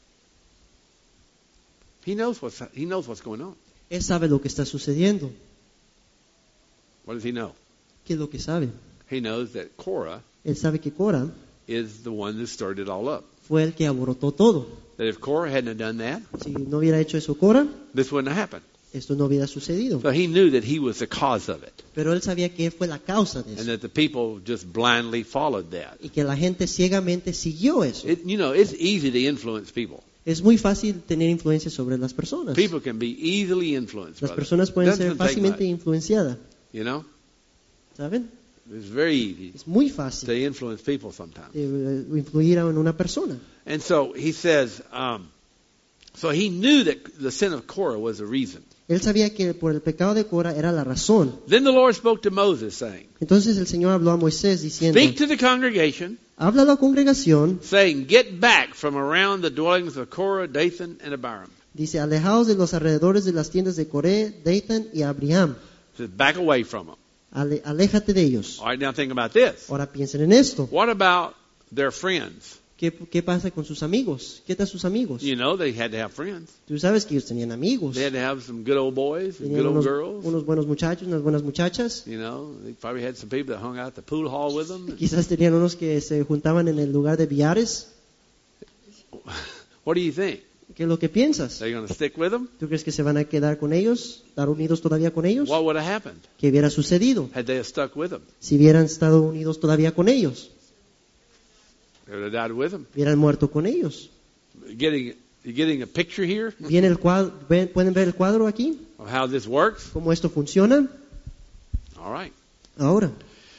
He knows what's he knows what's going on.
Él sabe lo que está sucediendo.
What does he know?
¿Qué es lo que sabe?
He knows that Korah
Él sabe que Cora
is the one that stirred it all up.
fue el que abortó todo.
That if Korah hadn't have done that,
Si no hubiera hecho eso Cora,
this wouldn't have happened.
esto no hubiera sucedido.
So he knew that he was the cause of it,
Pero él sabía que él fue la causa de
and
eso.
that the people just blindly followed that.
Y que la gente ciegamente siguió eso.
It, you know, it's easy to influence people.
Es muy fácil tener influencia sobre las personas.
People can be easily influenced.
Las
brother.
personas pueden ser
Doesn't take
fácilmente
much,
influenciadas.
you know,
¿Saben?
it's very easy
Es muy
to
fácil
influence people sometimes.
eh, influir en una persona.
And so he says, um, so he knew that the sin of Korah was the reason.
Él sabía que por el pecado de Cora era la razón.
Then the Lord spoke to Moses, saying,
Entonces el Señor habló a Moisés diciendo,
"Speak to the congregation,
habla a la congregación,
saying, Get back from around the dwellings of Korah, Dathan, and Abiram."
dice, alejaos de los alrededores de las tiendas de Coré, Dathan y Abiram.
He says, back away from them.
Ale- aléjate de ellos.
All right, now think about this.
Ahora piensen en esto.
What about their friends?
¿Qué, qué pasa con sus amigos? ¿Qué tal sus amigos?
You know, they had to have friends.
Tú sabes que ellos tenían amigos.
They had to have some good old boys and
Tenían
good old
unos,
girls.
unos buenos muchachos, unas buenas muchachas.
You know, they probably had some people that hung out at the pool hall with them.
Quizás tenían unos que se juntaban en el lugar de billares.
What do you think?
¿Qué es lo que piensas?
They're going to stick with them?
¿Tú crees que se van a quedar con ellos? ¿Estar unidos todavía con ellos?
What would have happened
¿Qué hubiera sucedido
had they have stuck with them?
si hubieran estado unidos todavía con ellos?
They would have died with them.
Hubieran muerto con ellos.
Getting, you getting a picture here
¿Viene el cuadro, ven- ¿Pueden ver el cuadro aquí?
of how this works?
¿Cómo esto funciona?
All right.
Ahora,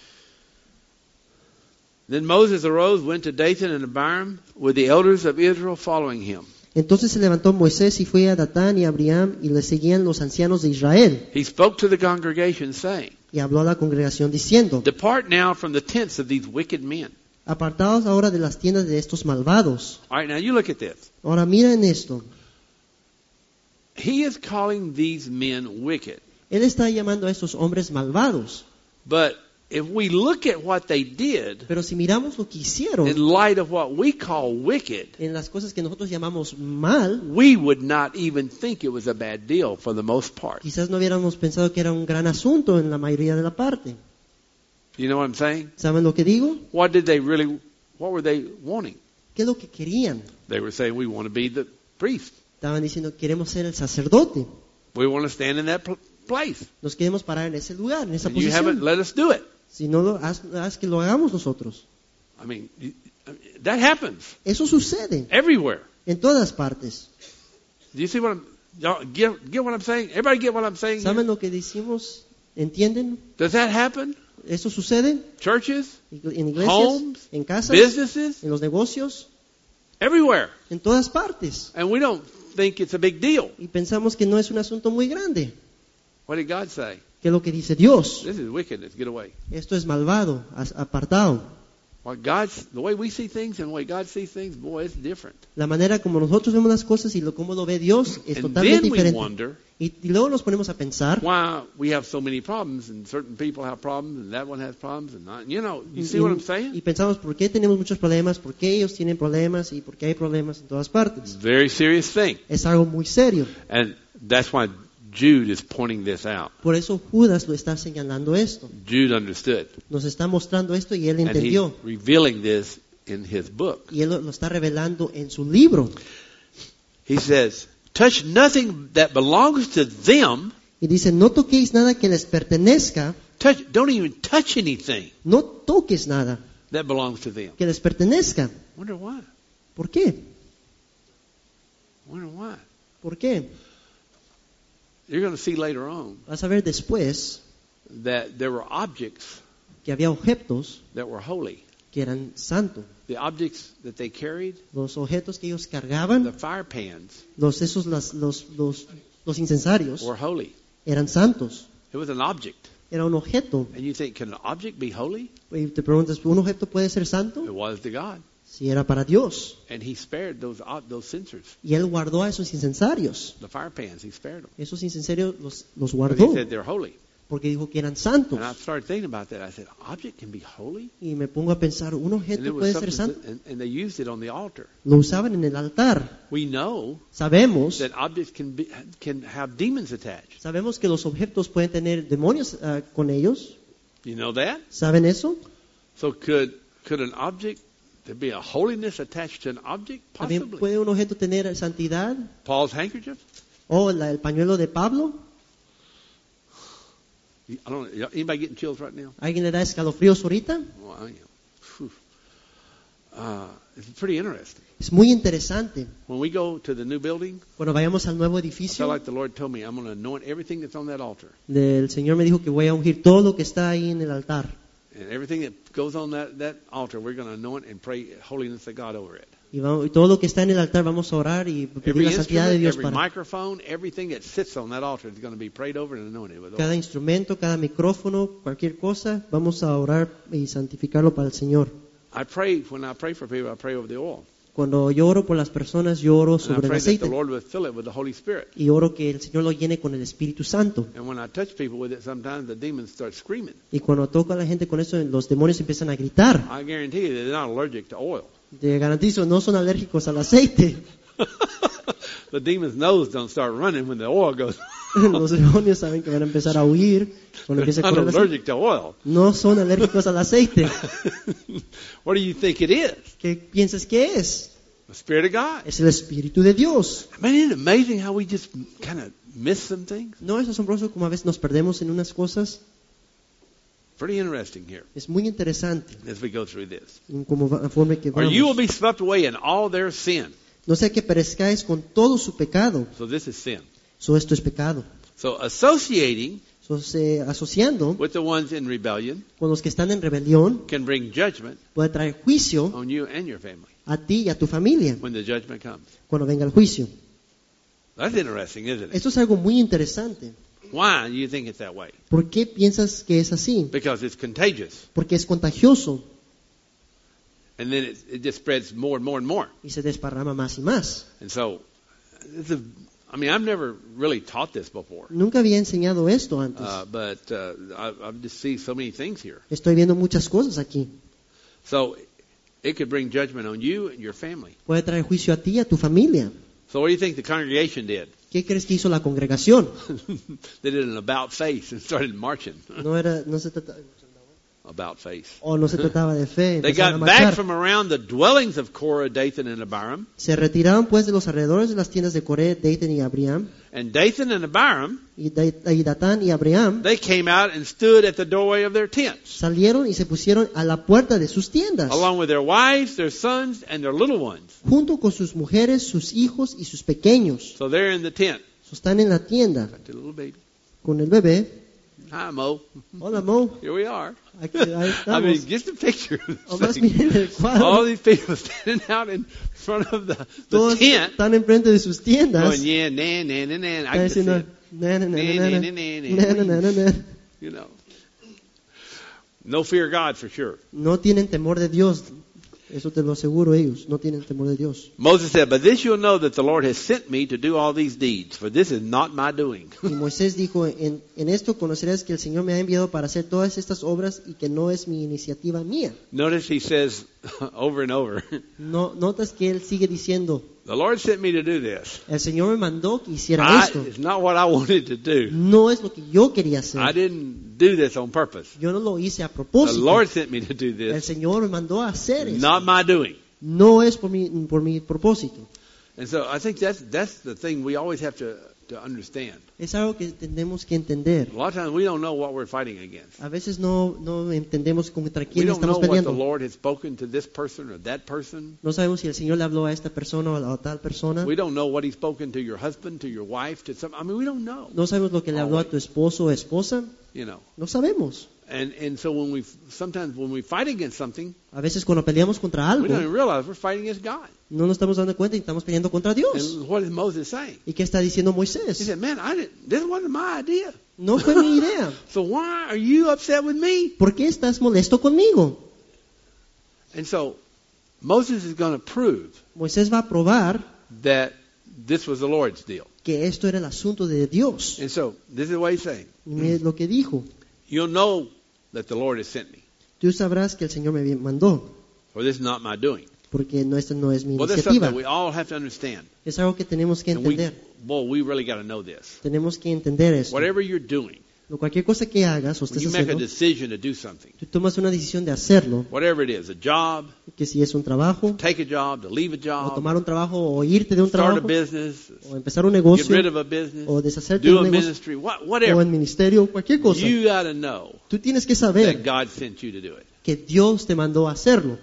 Then Moses arose, went to Dathan and Abiram, with the elders of Israel following him.
entonces se levantó Moisés y fue a Datán y a Abiram y le seguían los ancianos de Israel.
He spoke to the congregation, saying,
Y habló a la congregación diciendo,
Depart now from the tents of these wicked men.
apartaos ahora de las tiendas de estos malvados.
All right, now you look at this.
Ahora miren esto.
He is calling these men wicked.
Él está llamando a estos hombres malvados.
But if we look at what they did
Pero si miramos lo que hicieron
in light of what we call wicked,
en las cosas que nosotros llamamos mal,
we would not even think it was a bad deal for the most part.
quizás no hubiéramos pensado que era un gran asunto en la mayoría de la parte.
You know what I'm saying?
¿Saben lo que digo?
What did they really, what were they wanting?
¿Qué es lo que querían?
They were saying, we want to be the priest.
Estaban diciendo, queremos ser el sacerdote.
We want to stand in that pl- place.
Nos queremos parar en ese lugar, en esa
And you haven't
posición.
let us do it.
Si no, lo, haz, haz que lo hagamos nosotros.
I mean, you- I mean, that happens
Eso sucede
everywhere.
en todas partes.
Do you see what I'm, y'all get, get what I'm saying? Everybody get what I'm saying here?
¿Saben lo que decimos? ¿Entienden?
Does that happen?
¿Eso sucede
Churches,
en iglesias,
homes,
en casas,
businesses,
en los negocios,
everywhere.
en todas partes?
And we don't think it's a big deal.
Y pensamos que no es un asunto muy grande.
What did God say?
¿Qué es lo que dice Dios?
This is wickedness. Get away.
Esto es malvado, as- apartado.
What God's, the way we see things and the way God sees things, boy, it's different.
La manera como nosotros vemos las cosas y lo, cómo lo ve Dios es
And
totalmente
then we
diferente.
wonder
Y, y luego nos ponemos a pensar,
why we have so many problems and certain people have problems and that one has problems and not, you know, you
y,
see what I'm
y
saying?
pensamos por qué tenemos muchos problemas, por qué ellos tienen problemas y por qué hay problemas en todas
It's
partes.
a very serious thing.
Es algo muy serio.
And that's why Jude is pointing this out.
Por eso Judas lo está señalando esto.
Jude understood.
Nos está mostrando esto y él
And he's
entendió.
revealing this in his book.
Y él lo, lo está revelando en su libro.
He says, touch nothing that belongs to them
Y dice, no toquéis nada que les pertenezca,
Touch, don't even touch anything
no toques nada
that belongs to them.
que les pertenezca.
Wonder why?
¿Por qué?
Wonder why?
¿Por qué?
You're going to see later on
Vas a ver después
that there were objects
que había objetos
that were holy.
que eran santos.
The objects that they carried,
Los objetos que ellos
the
cargaban,
fire pans,
los esos las- los, los, los incensarios,
were holy.
eran santos.
It was an object.
Era un objeto.
And you think, can an object be holy?
Y te preguntas, ¿un objeto puede ser santo?
It was to God.
Si era para Dios.
And he spared those ob- those censers,
Y él guardó a esos incensarios.
the fire pans. He spared them.
Esos incensarios los, los
But
guardó
he said they're holy.
porque dijo que eran santos.
And I started thinking about that. I said, object can be holy?
Y me pongo a pensar, ¿un
And,
objeto
it was
puede ser
something,
santo?
and, and they used it on the altar.
Lo usaban en el altar.
We know
Sabemos,
that objects can be, can have demons attached.
sabemos que los objetos pueden tener demonios ah, con ellos.
You know that?
¿Saben eso?
So could could an object there be a holiness attached to an object?
También
Possibly.
puede un objeto tener santidad.
Paul's handkerchief?
O la- el pañuelo de Pablo.
I don't know. Anybody getting chills right now?
¿Alguien le da escalofríos ahorita?
Well, I am. Phew. Uh, it's pretty interesting.
Es muy interesante.
When we go to the new building,
Cuando vayamos al nuevo
I felt
edificio,
like the Lord told me I'm going to anoint everything that's on that altar.
el Señor me dijo que voy a ungir todo lo que está ahí en el altar.
And everything that goes on that, that altar, we're going to anoint and pray holiness of God over it.
Y, vamos- y todo lo que está en el altar vamos a orar y pedir
Every
la santidad de
instrument,
Dios
every
para
microphone, everything that sits on that altar is going to be prayed over and anointed with
cada
oil.
instrumento, cada micrófono, cualquier cosa. Vamos a orar y santificarlo para el Señor.
I pray, when I pray for people, I pray over the oil.
Cuando yo oro por las personas, yo oro
And I
sobre el
pray that the
aceite.
Lord would fill it with the Holy Spirit.
Y oro que el Señor lo llene con el Espíritu Santo.
And when I touch people with it, sometimes the demons start screaming.
Y cuando toco a la gente con eso, los demonios empiezan a gritar.
I guarantee you they're not allergic to oil.
Te garantizo, no son alérgicos al aceite.
The demon's nose don't start running when the oil goes.
Los demonios saben que van a empezar a huir cuando
They're
empiece a
not
correr el aceite.
allergic to oil.
No son alérgicos al aceite.
What do you think it is?
¿Qué piensas que es?
The Spirit of God.
Es el Espíritu de Dios.
Man, isn't it amazing how we just kind of miss some things?
¿No es asombroso como a veces nos perdemos en unas cosas?
Pretty interesting here
Es muy interesante
as we go through this.
en como va- forma que
Or you will
vamos.
be swept away in all their sin.
No sea que perezcáis con todo su pecado.
So this is sin.
So esto es pecado.
So associating
So, se- asociando
with the ones in rebellion
con los que están en rebelión
can bring judgment
puede traer juicio
on you and your family
a ti y a tu familia
when the judgment comes.
cuando venga el juicio.
That's interesting, isn't it?
Esto es algo muy interesante.
Why do you think it's that way?
¿Por qué piensas que es así?
Because it's contagious.
Porque es contagioso
And then it, it just spreads more and more and more.
y se desparrama más y más.
And so, it's a, I mean, I've never really taught this before.
Nunca había enseñado esto antes.
Uh, but uh, I, I've just seen so many things here.
Estoy viendo muchas cosas aquí.
So it could bring judgment on you and your family.
Puede traer juicio a ti y a tu familia.
So what do you think the congregation did?
¿Qué crees que hizo la congregación?
They did an about face and started marching.
No era, no se trataba,
About face.
o no se trataba de fe.
They
Empezaron a
got back
marchar.
from around the dwellings of Korah, Dathan, and Abiram.
Se retiraron pues de los alrededores de las tiendas de Coré, Dathan y Abriam,
And Dathan and Abiram,
y, Da- y Datán y Abriam
they came out and stood at the doorway of their tents,
salieron y se pusieron a la puerta de sus tiendas,
along with their wives, their sons, and their little ones.
junto con sus mujeres, sus hijos y sus pequeños.
So they're in the tent.
So, están en la tienda
Got the little baby.
con el bebé.
Hi, Mo.
Hola, Mo.
Here we are.
Aquí, ahí
I mean,
estamos.
just a picture. of
O
this
más
thing.
miren el cuadro.
All these people standing out in front of the, the
Todos
tent,
están enfrente de sus tiendas.
going, yeah, nan, nan, nan, nan. I
Están
can just see
diciendo,
it.
"Na, na, na,
Na,
na,
na,
na,
na, na,
na, na, na, na".
You know. No fear of God for sure.
No tienen temor de Dios. Eso te lo aseguro ellos. No tienen temor de Dios.
Moses said, but this you'll know that the Lord has sent me to do all these deeds, for this is not my doing.
Y Moisés dijo, en, en esto conocerás que el Señor me ha enviado para hacer todas estas obras y que no es mi iniciativa mía.
Notice he says over and over,
No, notas que él sigue diciendo,
the Lord sent me to do this.
el Señor me mandó que hiciera
I,
esto.
it's not what I wanted to do.
No es lo que yo quería
I
hacer.
didn't do this on purpose.
Yo no lo hice a
The
propósito.
Lord sent me to do
El
this,
Señor me mandó a hacer esto.
not my doing.
No es por mi, por mi propósito.
And so I think that's that's the thing we always have to to understand.
Es algo que tenemos que entender.
A lot of times we don't know what we're fighting against.
A veces no, no entendemos contra
We
quién
don't know
estamos
what the
peleando.
Lord has spoken to this person or that person.
No sabemos si el Señor le habló a esta persona o a tal persona.
We don't know what He's spoken to your husband, to your wife, to some. I mean, we don't know.
No sabemos lo que le habló a tu esposo o esposa.
You know.
No sabemos.
And and so when we sometimes when we fight against something,
A veces cuando peleamos contra
we
algo,
don't even realize we're fighting against God.
no nos estamos dando cuenta y estamos peleando contra Dios.
And what is Moses saying?
¿Y qué está diciendo
He
Moisés?
said, "Man, I didn't. This wasn't my idea.
No fue mi idea.
So why are you upset with me?"
¿Por qué estás molesto conmigo?
And so Moses is going to prove
Moisés va a probar
that this was the Lord's deal.
que esto era el asunto de Dios.
And so this is what he's saying.
Y mire lo que dijo.
You'll know that the Lord has sent me,
Tú sabrás que el Señor me mandó,
for this is not my doing.
porque no, esta no es mi
Well, there's something
iniciativa.
that we all have to understand.
Es algo que tenemos que
And we,
entender.
boy, we really got to know this.
Tenemos que entender esto.
Whatever you're doing,
O cualquier cosa que hagas o
when
estés
you make a
haciendo,
decision to do something,
tú tomas una decisión de hacerlo,
whatever it is, a job,
que si es un trabajo,
take a job, to leave a
o
job,
tomar un trabajo, o irte de un
start a
trabajo,
business,
o empezar un
get
negocio,
rid of a business,
o deshacerte de
do
un
a
negocio,
ministry, what,
o
whatever.
en ministerio, cualquier cosa.
You got to know
Tú tienes que
that
saber
God sent you to do it.
que Dios te mandó a hacerlo.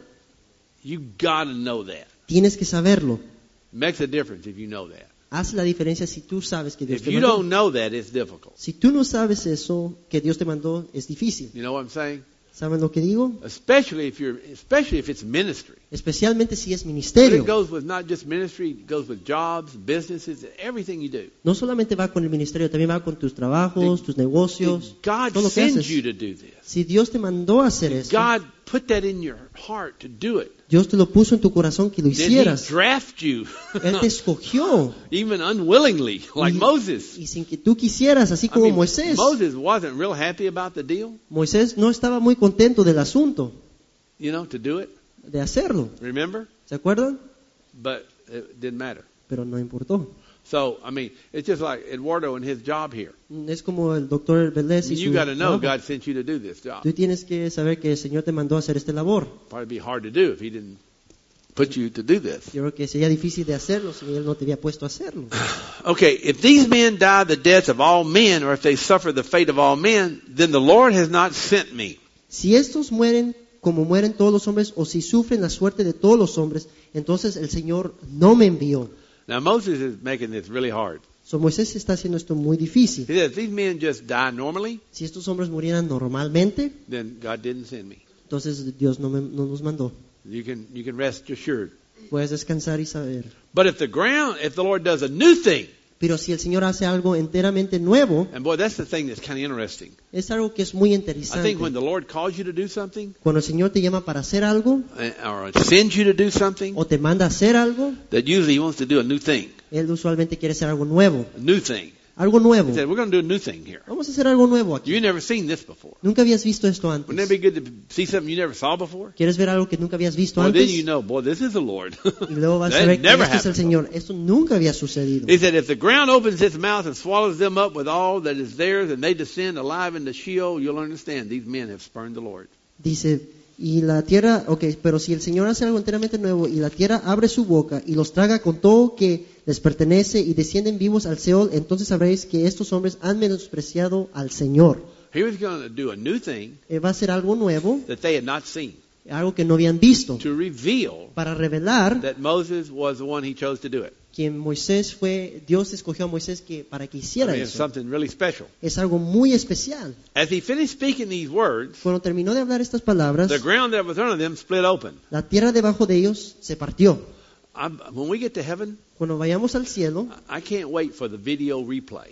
You got to know that.
Tienes que saberlo.
Makes a difference if you know that.
Haz la diferencia si tú sabes que Dios
If
te
you
mandó.
don't know that, it's difficult.
Si tú no sabes eso, que Dios te mandó, es difícil.
You know what I'm saying?
¿Saben lo que digo?
Especially if you're, especially if it's ministry.
Especialmente si es
But
ministerio.
it goes with not just ministry, it goes with jobs, businesses, everything you do.
No solamente va con el ministerio, también va con tus trabajos, tus
Did
negocios,
God
todo lo que
send
haces.
you to do this?
Si Dios te mandó a hacer esto,
God put that in your heart to do it.
Dios te lo puso en tu corazón que lo
Did He
hicieras.
draft you,
Él te escogió.
even unwillingly, like
Y-
Moses?
Y sin que tú quisieras, así
I
como
mean,
Moisés.
Moses wasn't real happy about the deal,
Moisés no estaba muy contento del asunto,
you know, to do it.
de hacerlo.
Remember?
¿Se acuerdan?
But it didn't matter.
Pero no importó.
So, I mean, it's just like Eduardo and his job here.
Es como el doctor Vélez y
You
su
got to know
trabajo.
God sent you to do this job.
Tú tienes que saber que el Señor te mandó a hacer este labor.
Probably be hard to do if He didn't put you to do this.
Yo creo que sería difícil de hacerlo si Él no te había puesto a hacerlo.
Okay, if these men die the death of all men, or if they suffer the fate of all men, then the Lord has not sent me.
Si estos mueren como mueren todos los hombres, o si sufren la suerte de todos los hombres, entonces el Señor no me envió.
Now Moses is making this really hard.
So, Moisés está haciendo esto muy difícil.
He said, if these men just die normally,
Si estos hombres murieran normalmente,
then God didn't send me.
entonces Dios no, me- no nos mandó.
You can you can rest assured.
Puedes descansar y saber.
But if the ground, if the Lord does a new thing,
Pero si el Señor hace algo enteramente nuevo,
and boy, that's the thing that's kind of interesting.
es algo que es muy
I
interesante.
think when the Lord calls you to do something,
Cuando el Señor te llama para hacer algo,
uh, or sends you to do something,
o te manda a hacer algo,
that usually He wants to do a new thing,
Él usualmente quiere hacer algo nuevo.
a new thing.
Algo nuevo.
He said, we're going to do a new thing here.
Vamos a hacer algo nuevo aquí.
You've never seen this before.
Nunca habías visto esto antes.
Wouldn't it be good to see something you never saw before?
¿Quieres ver algo que nunca habías visto
Well, then
antes?
you know, boy, this is the Lord.
Y luego vas a
That
ver que
never
esto es el
happened.
Señor. Esto nunca había sucedido.
He said, if the ground opens its mouth and swallows them up with all that is theirs, and they descend alive into Sheol, you'll understand these men have spurned the Lord.
Dice, y la tierra, ok, pero si el Señor hace algo enteramente nuevo y la tierra abre su boca y los traga con todo que les pertenece y descienden vivos al Seol, entonces sabréis que estos hombres han menospreciado al Señor.
He was going to do a new thing
Él va a hacer algo nuevo,
that they had not seen,
algo que no habían visto,
to reveal
para revelar
that Moses was the one He chose to do it.
que Moisés fue, Dios escogió a Moisés que para que
I
hiciera
mean, it's
eso.
something really special.
Es algo muy especial.
As he finished speaking these words,
Cuando terminó de hablar estas palabras,
the ground that was under them split open.
la tierra debajo de ellos se partió.
I'm, when we get to heaven,
Cuando vayamos al cielo,
I can't wait for the video replay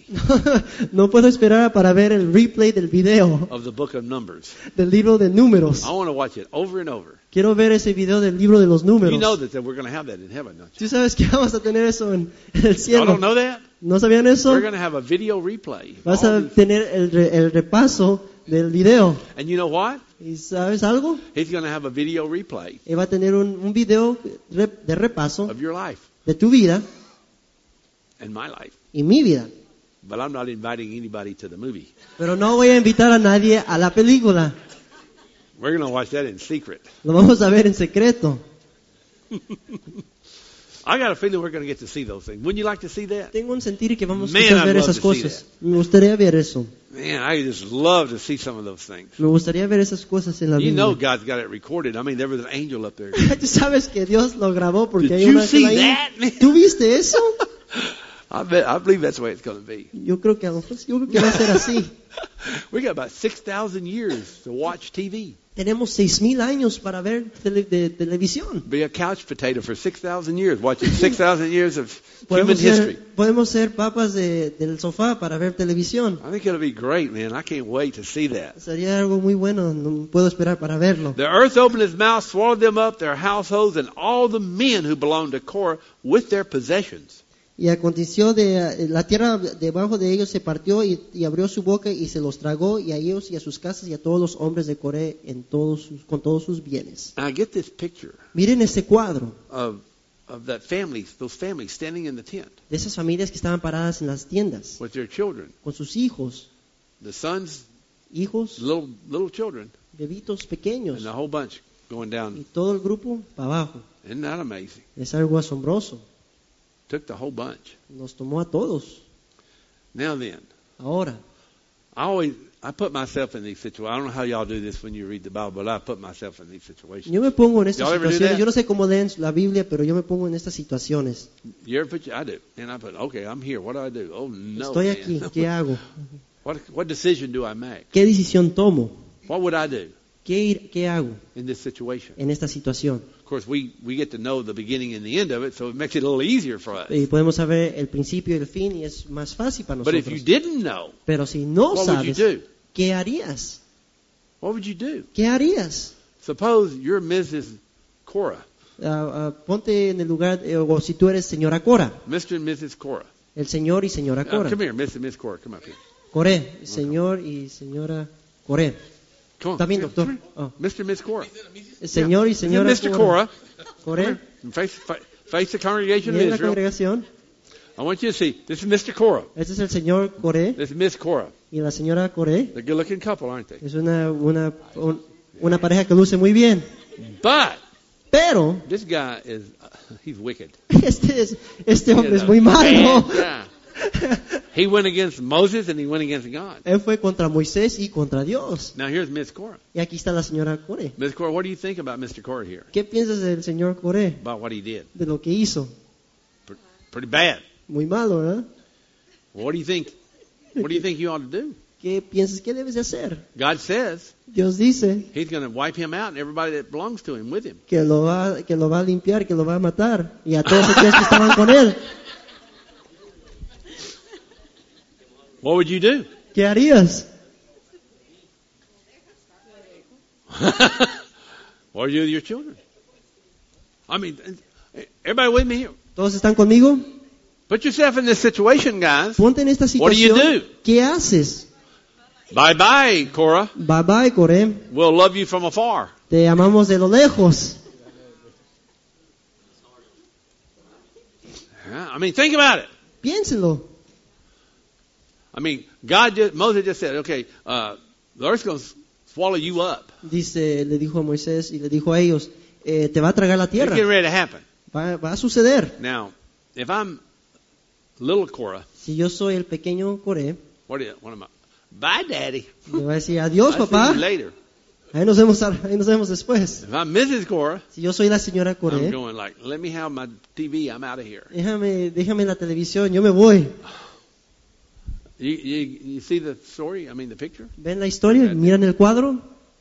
no puedo esperar para ver el replay del video
of the book of Numbers.
del libro de números.
I want to watch it over and over.
Quiero ver ese video del libro de los
You know
números.
that, that we're going to have that in heaven, don't you?
¿Tú sabes que vamos a tener eso en en el
Y'all
cielo?
don't know that?
¿No sabían eso?
We're going to have a video replay.
Vas
All
a
these-
tener el, re- el repaso del video.
And you know what?
¿Y sabes algo?
He's going to have a video replay
Él va a tener un, un video re- de repaso
of your life
de tu vida
and my life.
y mi vida.
But I'm not inviting anybody to the movie.
Pero no voy a invitar a nadie a la película.
We're going to watch that in secret.
Lo vamos a ver en secreto.
I got a feeling we're going to get to see those things. Wouldn't you like to see that?
Tengo un sentir que vamos
Man,
a
I'd
ver
love
esas
to see
cosas. Me gustaría ver eso.
Man, I just love to see some of those things.
Me gustaría ver esas cosas en la
You know
Biblia.
God's got it recorded. I mean, there was an angel up there.
Tú sabes que Dios lo grabó porque
Did
hay
you
una
see
ángel ahí.
that, man?
¿Tú viste eso?
I bet, I believe that's the way it's going to be.
Yo creo que a lo mejor, yo creo que va a ser así.
We got about six thousand years to watch T V.
Tenemos seis mil años para ver tele, de televisión.
Be a couch potato for six thousand years, watching six thousand years of human
Podemos
history.
ser, podemos ser papas de, del sofá para ver televisión.
I think it'll be great, man. I can't wait to see that.
Sería algo muy bueno, no puedo esperar para verlo.
The earth opened its mouth, swallowed them up, their households, and all the men who belonged to Korah with their possessions.
Y aconteció de la tierra debajo de ellos se partió y, y abrió su boca y se los tragó, y a ellos y a sus casas y a todos los hombres de Coré en todos sus, con todos sus bienes.
Now get this picture
Miren este cuadro
of of that families, those families standing in the tent
de esas familias que estaban paradas en las tiendas
with their children,
con sus hijos,
the sons,
hijos,
little little children,
bebitos pequeños,
and the whole bunch going
y
down.
todo el grupo para abajo.
Isn't that amazing?
Es algo asombroso.
Took the whole bunch.
Nos tomó a todos.
Now then,
Ahora,
I always I put myself in these situations. I don't know how y'all do this when you read the Bible, but I put myself in these situations.
yo me pongo en estas
Y'all ever do
situaciones.
that?
Yo no sé cómo leen la Biblia, pero yo me pongo en estas situaciones.
You ever put your, I do, and I put, okay, I'm here. What do I do? Oh no,
Estoy
man.
aquí, ¿qué hago?
What what decision do I make?
¿Qué decisión tomo?
What would I do
¿Qué, ir- qué hago
in this situation?
en esta situación?
Of course, we we get to know the beginning and the end of it, so it makes it a little easier for us.
Y podemos saber el principio y el fin y es más fácil para
But if you
nosotros.
didn't know,
Pero si no
what would you
sabes,
do?
¿qué harías?
What would you do?
¿Qué harías?
Suppose you're Missus Korah,
Ah, ah, ponte en el lugar, eh, o si tú eres señora Cora,
Mister and Missus Korah.
el señor y señora
Uh,
Cora.
come here, Mister and Miss Korah. Come up here.
Coré, señor y señora Coré.
Come on.
También,
Come
doctor.
here.
Oh.
Mister and Miss Korah.
El señor y señora
Mister
Cora.
Korah.
Coré,
And face, fa- face the congregation of
y en la
Israel.
congregación.
I want you to see. This is Mister Korah.
Este es el señor Coré
This is Miss Korah.
y la señora Coré.
They're a good-looking couple, aren't they?
Es una, una, un- una pareja que luce muy bien.
But
Pero
this guy is, uh, he's wicked.
este, es, este hombre
He's
es
a
muy malo.
bad guy. He went against Moses and he went against God.
Él fue contra Moisés y contra Dios.
Now here's Miss Korah.
Y aquí está la señora Coré.
Miss Korah, what do you think about Mister Korah here?
¿Qué piensas del señor Coré?
About what he did?
De lo que hizo.
Pre- Pretty bad.
Muy malo, ¿verdad?
What do you think? What do you think you ought to do?
¿Qué piensas que debes de hacer?
God says
Dios dice
he's going to wipe him out and everybody that belongs to him with him.
que lo va, que lo va a limpiar, que lo va a matar. Y a todos aquellos que estaban con él.
What would you do?
¿Qué harías?
What would you do with your children? I mean, everybody with me here?
¿Todos están conmigo?
Put yourself in this situation, guys.
Ponte en esta
What do you
situación.
do?
¿Qué haces?
Bye bye, Korah.
Bye bye, Coré.
We'll love you from afar.
Te amamos de lo lejos.
Yeah, I mean, think about it.
Piénselo.
I mean, God just, Moses just said, okay, uh, the earth's going to swallow you up.
Dice, le dijo a Moisés y le dijo a ellos, eh, te va a tragar la
It's
tierra.
getting ready to happen.
Va, va a suceder.
Now, if I'm little Korah,
Si yo soy el pequeño Coré,
what, do you, what am I? Bye, Daddy.
le va a decir adiós,
I'll
papá.
see you later.
Ahí nos vemos, ahí nos vemos después.
If I'm Missus Korah,
Si yo soy la señora
I'm
Coré,
going like, let me have my T V. I'm out of here.
déjame, déjame la televisión, yo me voy.
You, you, you see the story? I mean, the picture?
¿Ven la historia? ¿Miran el cuadro?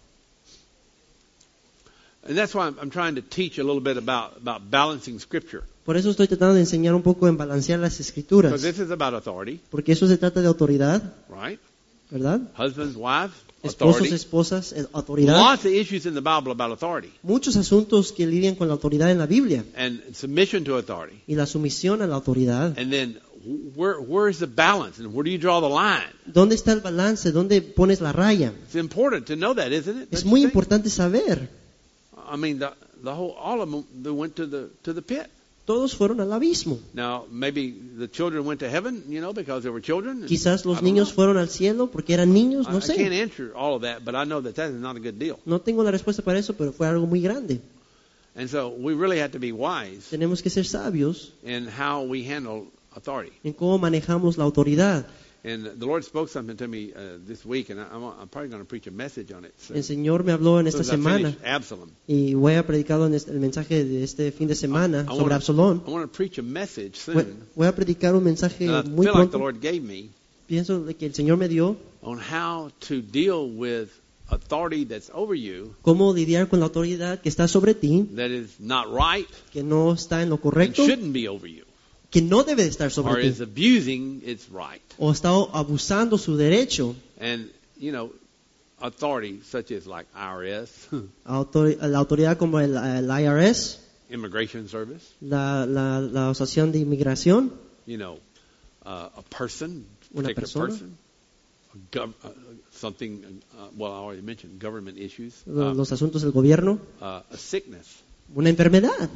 And that's why I'm, I'm trying to teach a little bit about, about balancing Scripture.
Por eso estoy tratando de enseñar un poco en balancear las
Because
escrituras.
this is about authority,
Porque eso se trata de autoridad,
right?
¿verdad?
Husbands, wives,
Esposos,
authority.
esposas, eh, autoridad.
Lots of issues in the Bible about authority
Muchos asuntos que lidian con la autoridad en la Biblia.
and submission to authority.
Y la sumisión a la autoridad.
And then where where is the balance and where do you draw the line?
¿Dónde está el balance? ¿Dónde pones la raya?
It's important to know that, isn't it?
Es
Don't you
muy
think?
importante saber.
I mean, the the whole all of them they went to the to the pit.
Todos fueron al abismo.
Now maybe the children went to heaven, you know, because they were children. and
Quizás
I
los
don't
niños
know.
fueron al cielo porque eran niños,
I,
no
I can't
sé.
answer all of that, but I know that that is not a good deal.
No tengo la respuesta para eso, pero fue algo muy grande.
And so we really have to be wise
Tenemos que ser sabios
in how we handle authority.
en cómo manejamos la autoridad.
And the Lord spoke something to me uh, this week, and I, I'm, I'm probably going to preach a message on it soon.
El Señor me habló en
As soon
esta
as I
semana
finish Absalom.
y voy a predicar en este- el mensaje de este fin de semana
I
sobre
wanna-
Absalón.
I want to preach a message
Voy,
soon
voy a predicar un mensaje
that I
muy
feel like the
pronto.
Lord gave me
Pienso de que el Señor me dio
on how to deal with authority that's over you
cómo lidiar con la autoridad que está sobre ti,
that is not right
que no está en lo
and
correcto,
shouldn't be over you,
que no debe de estar
or
sobre
is
ti,
abusing its right.
o está abusando su derecho.
And, you know, authority such as like I R S,
Autor- la autoridad como el, el I R S,
Immigration Service,
la, la, la Asociación de Inmigración,
you know, uh, a person,
Una
particular
persona.
person, a gov- uh, something, uh, well, I already mentioned government issues,
lo-
uh,
los asuntos del gobierno,
uh, a sickness.
una enfermedad.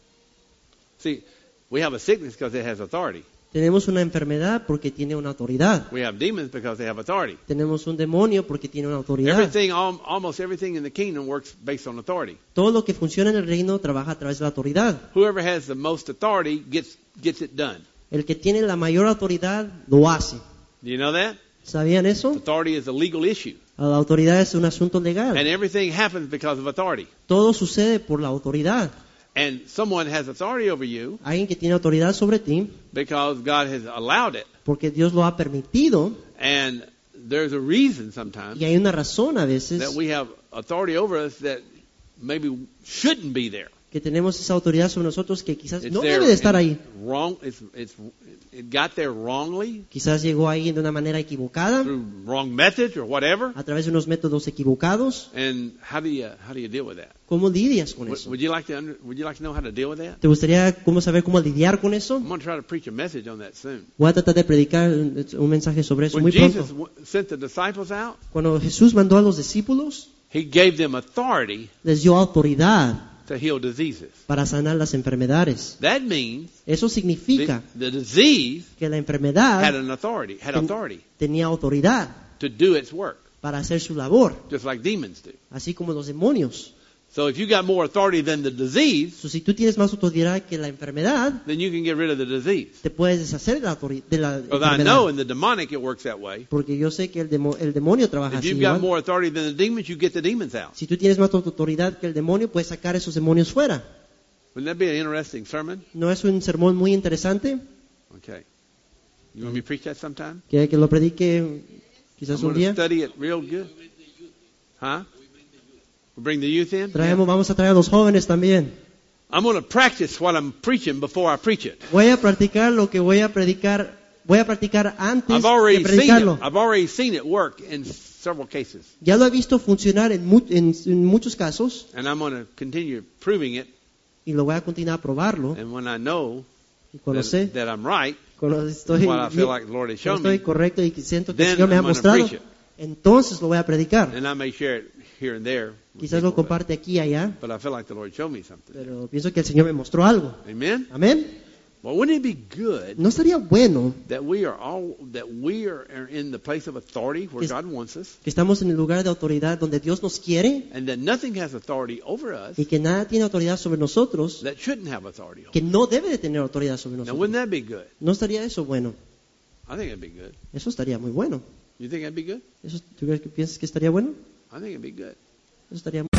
See, we have a sickness because it has authority.
Tenemos una enfermedad porque tiene una autoridad.
We have demons because they have authority.
Tenemos un demonio porque tiene una autoridad.
Everything, al- almost everything in the kingdom works based on authority.
Todo lo que funciona en el reino trabaja a través de la autoridad.
Whoever has the most authority gets gets it done.
El que tiene la mayor autoridad lo hace.
Do you know that?
¿Sabían eso?
Authority is a legal issue.
La autoridad es un asunto legal.
And everything happens because of authority.
Todo sucede por la autoridad.
And someone has authority over you
Alguien que tiene autoridad sobre ti
because God has allowed it.
porque Dios lo ha permitido,
And there's a reason sometimes
y hay una razón a veces
that we have authority over us that maybe shouldn't be there.
que tenemos esa autoridad sobre nosotros que quizás
It's
no
there
debe de estar ahí.
in wrong. It's, it's, it got there wrongly
Quizás llegó ahí de una manera equivocada,
through wrong methods or whatever.
a través de unos métodos equivocados.
And how do you how do you deal with that?
¿Cómo lidias con
Would,
eso?
would you like to under, would you like to know how to deal with that?
¿Te gustaría cómo saber cómo lidiar con eso?
I'm going to try to preach a message on that soon.
Voy a tratar de predicar un un mensaje sobre eso
When
muy
Jesus
pronto.
w- sent the disciples out,
Cuando Jesús mandó a los discípulos,
he gave them authority
les dio autoridad
to heal diseases.
para sanar las enfermedades.
That means
Eso
the,
significa
the disease
que la
had
enfermedad
an authority, had
ten-
authority
tenía autoridad
to do its work,
para hacer su labor,
just like demons do.
así como los demonios.
So if you got more authority than the disease,
So, si tú tienes más autoridad que la enfermedad,
then you can get rid of the disease.
te puedes deshacer de la, autori- de la
Because I know
enfermedad.
in the demonic it works that way.
Porque yo sé que el, demo- el demonio trabaja
If
así.
you've got
igual.
more authority than the demons, you get the demons out.
Si tú tienes más autoridad que el demonio, puedes sacar esos demonios fuera.
Wouldn't that be an interesting sermon?
¿No es un sermón muy interesante?
Okay. You want me to preach that sometime?
Que, que lo predique
I'm
quizás un
going to
día.
study it real good. Huh? We bring the youth in?
Traemos, vamos a traer a los jóvenes también.
I'm going to practice what I'm preaching before I preach it.
Voy a practicar lo que voy a predicar. Voy a practicar antes
I've
de
already seen it.
predicarlo.
I've already seen it work in several cases.
Ya lo he visto funcionar en, mu- en- en muchos casos
And I'm going to continue proving it.
y lo voy a continuar a probarlo.
And when I know
Y cuando
that,
sé,
that I'm right,
cuando estoy,
what I feel
bien-
like the Lord has
cuando
shown
estoy
me,
correcto y siento que el
then
Señor me ha
I'm gonna
mostrado,
preach it.
entonces lo voy a predicar.
and I may share it here and there. with
Quizás lo
people, but-
comparte aquí y allá,
But I feel like the Lord showed me something.
pero pienso que el Señor me mostró algo.
Amen?
Amén.
Well, wouldn't it be good
¿No estaría bueno
that we are all that we are in the place of authority where
Que-
God wants us,
que estamos en el lugar de autoridad donde Dios nos quiere
and that nothing has authority over us
y que nada tiene autoridad sobre nosotros,
that shouldn't have authority over
que no debe de tener autoridad sobre
us? Now,
nosotros?
wouldn't that be good?
¿No estaría eso bueno?
I think it'd be good.
Eso estaría muy bueno.
You think that'd be good?
¿Eso, ¿Tú crees que piensas que estaría bueno?
I think it'd be good.
Eso estaría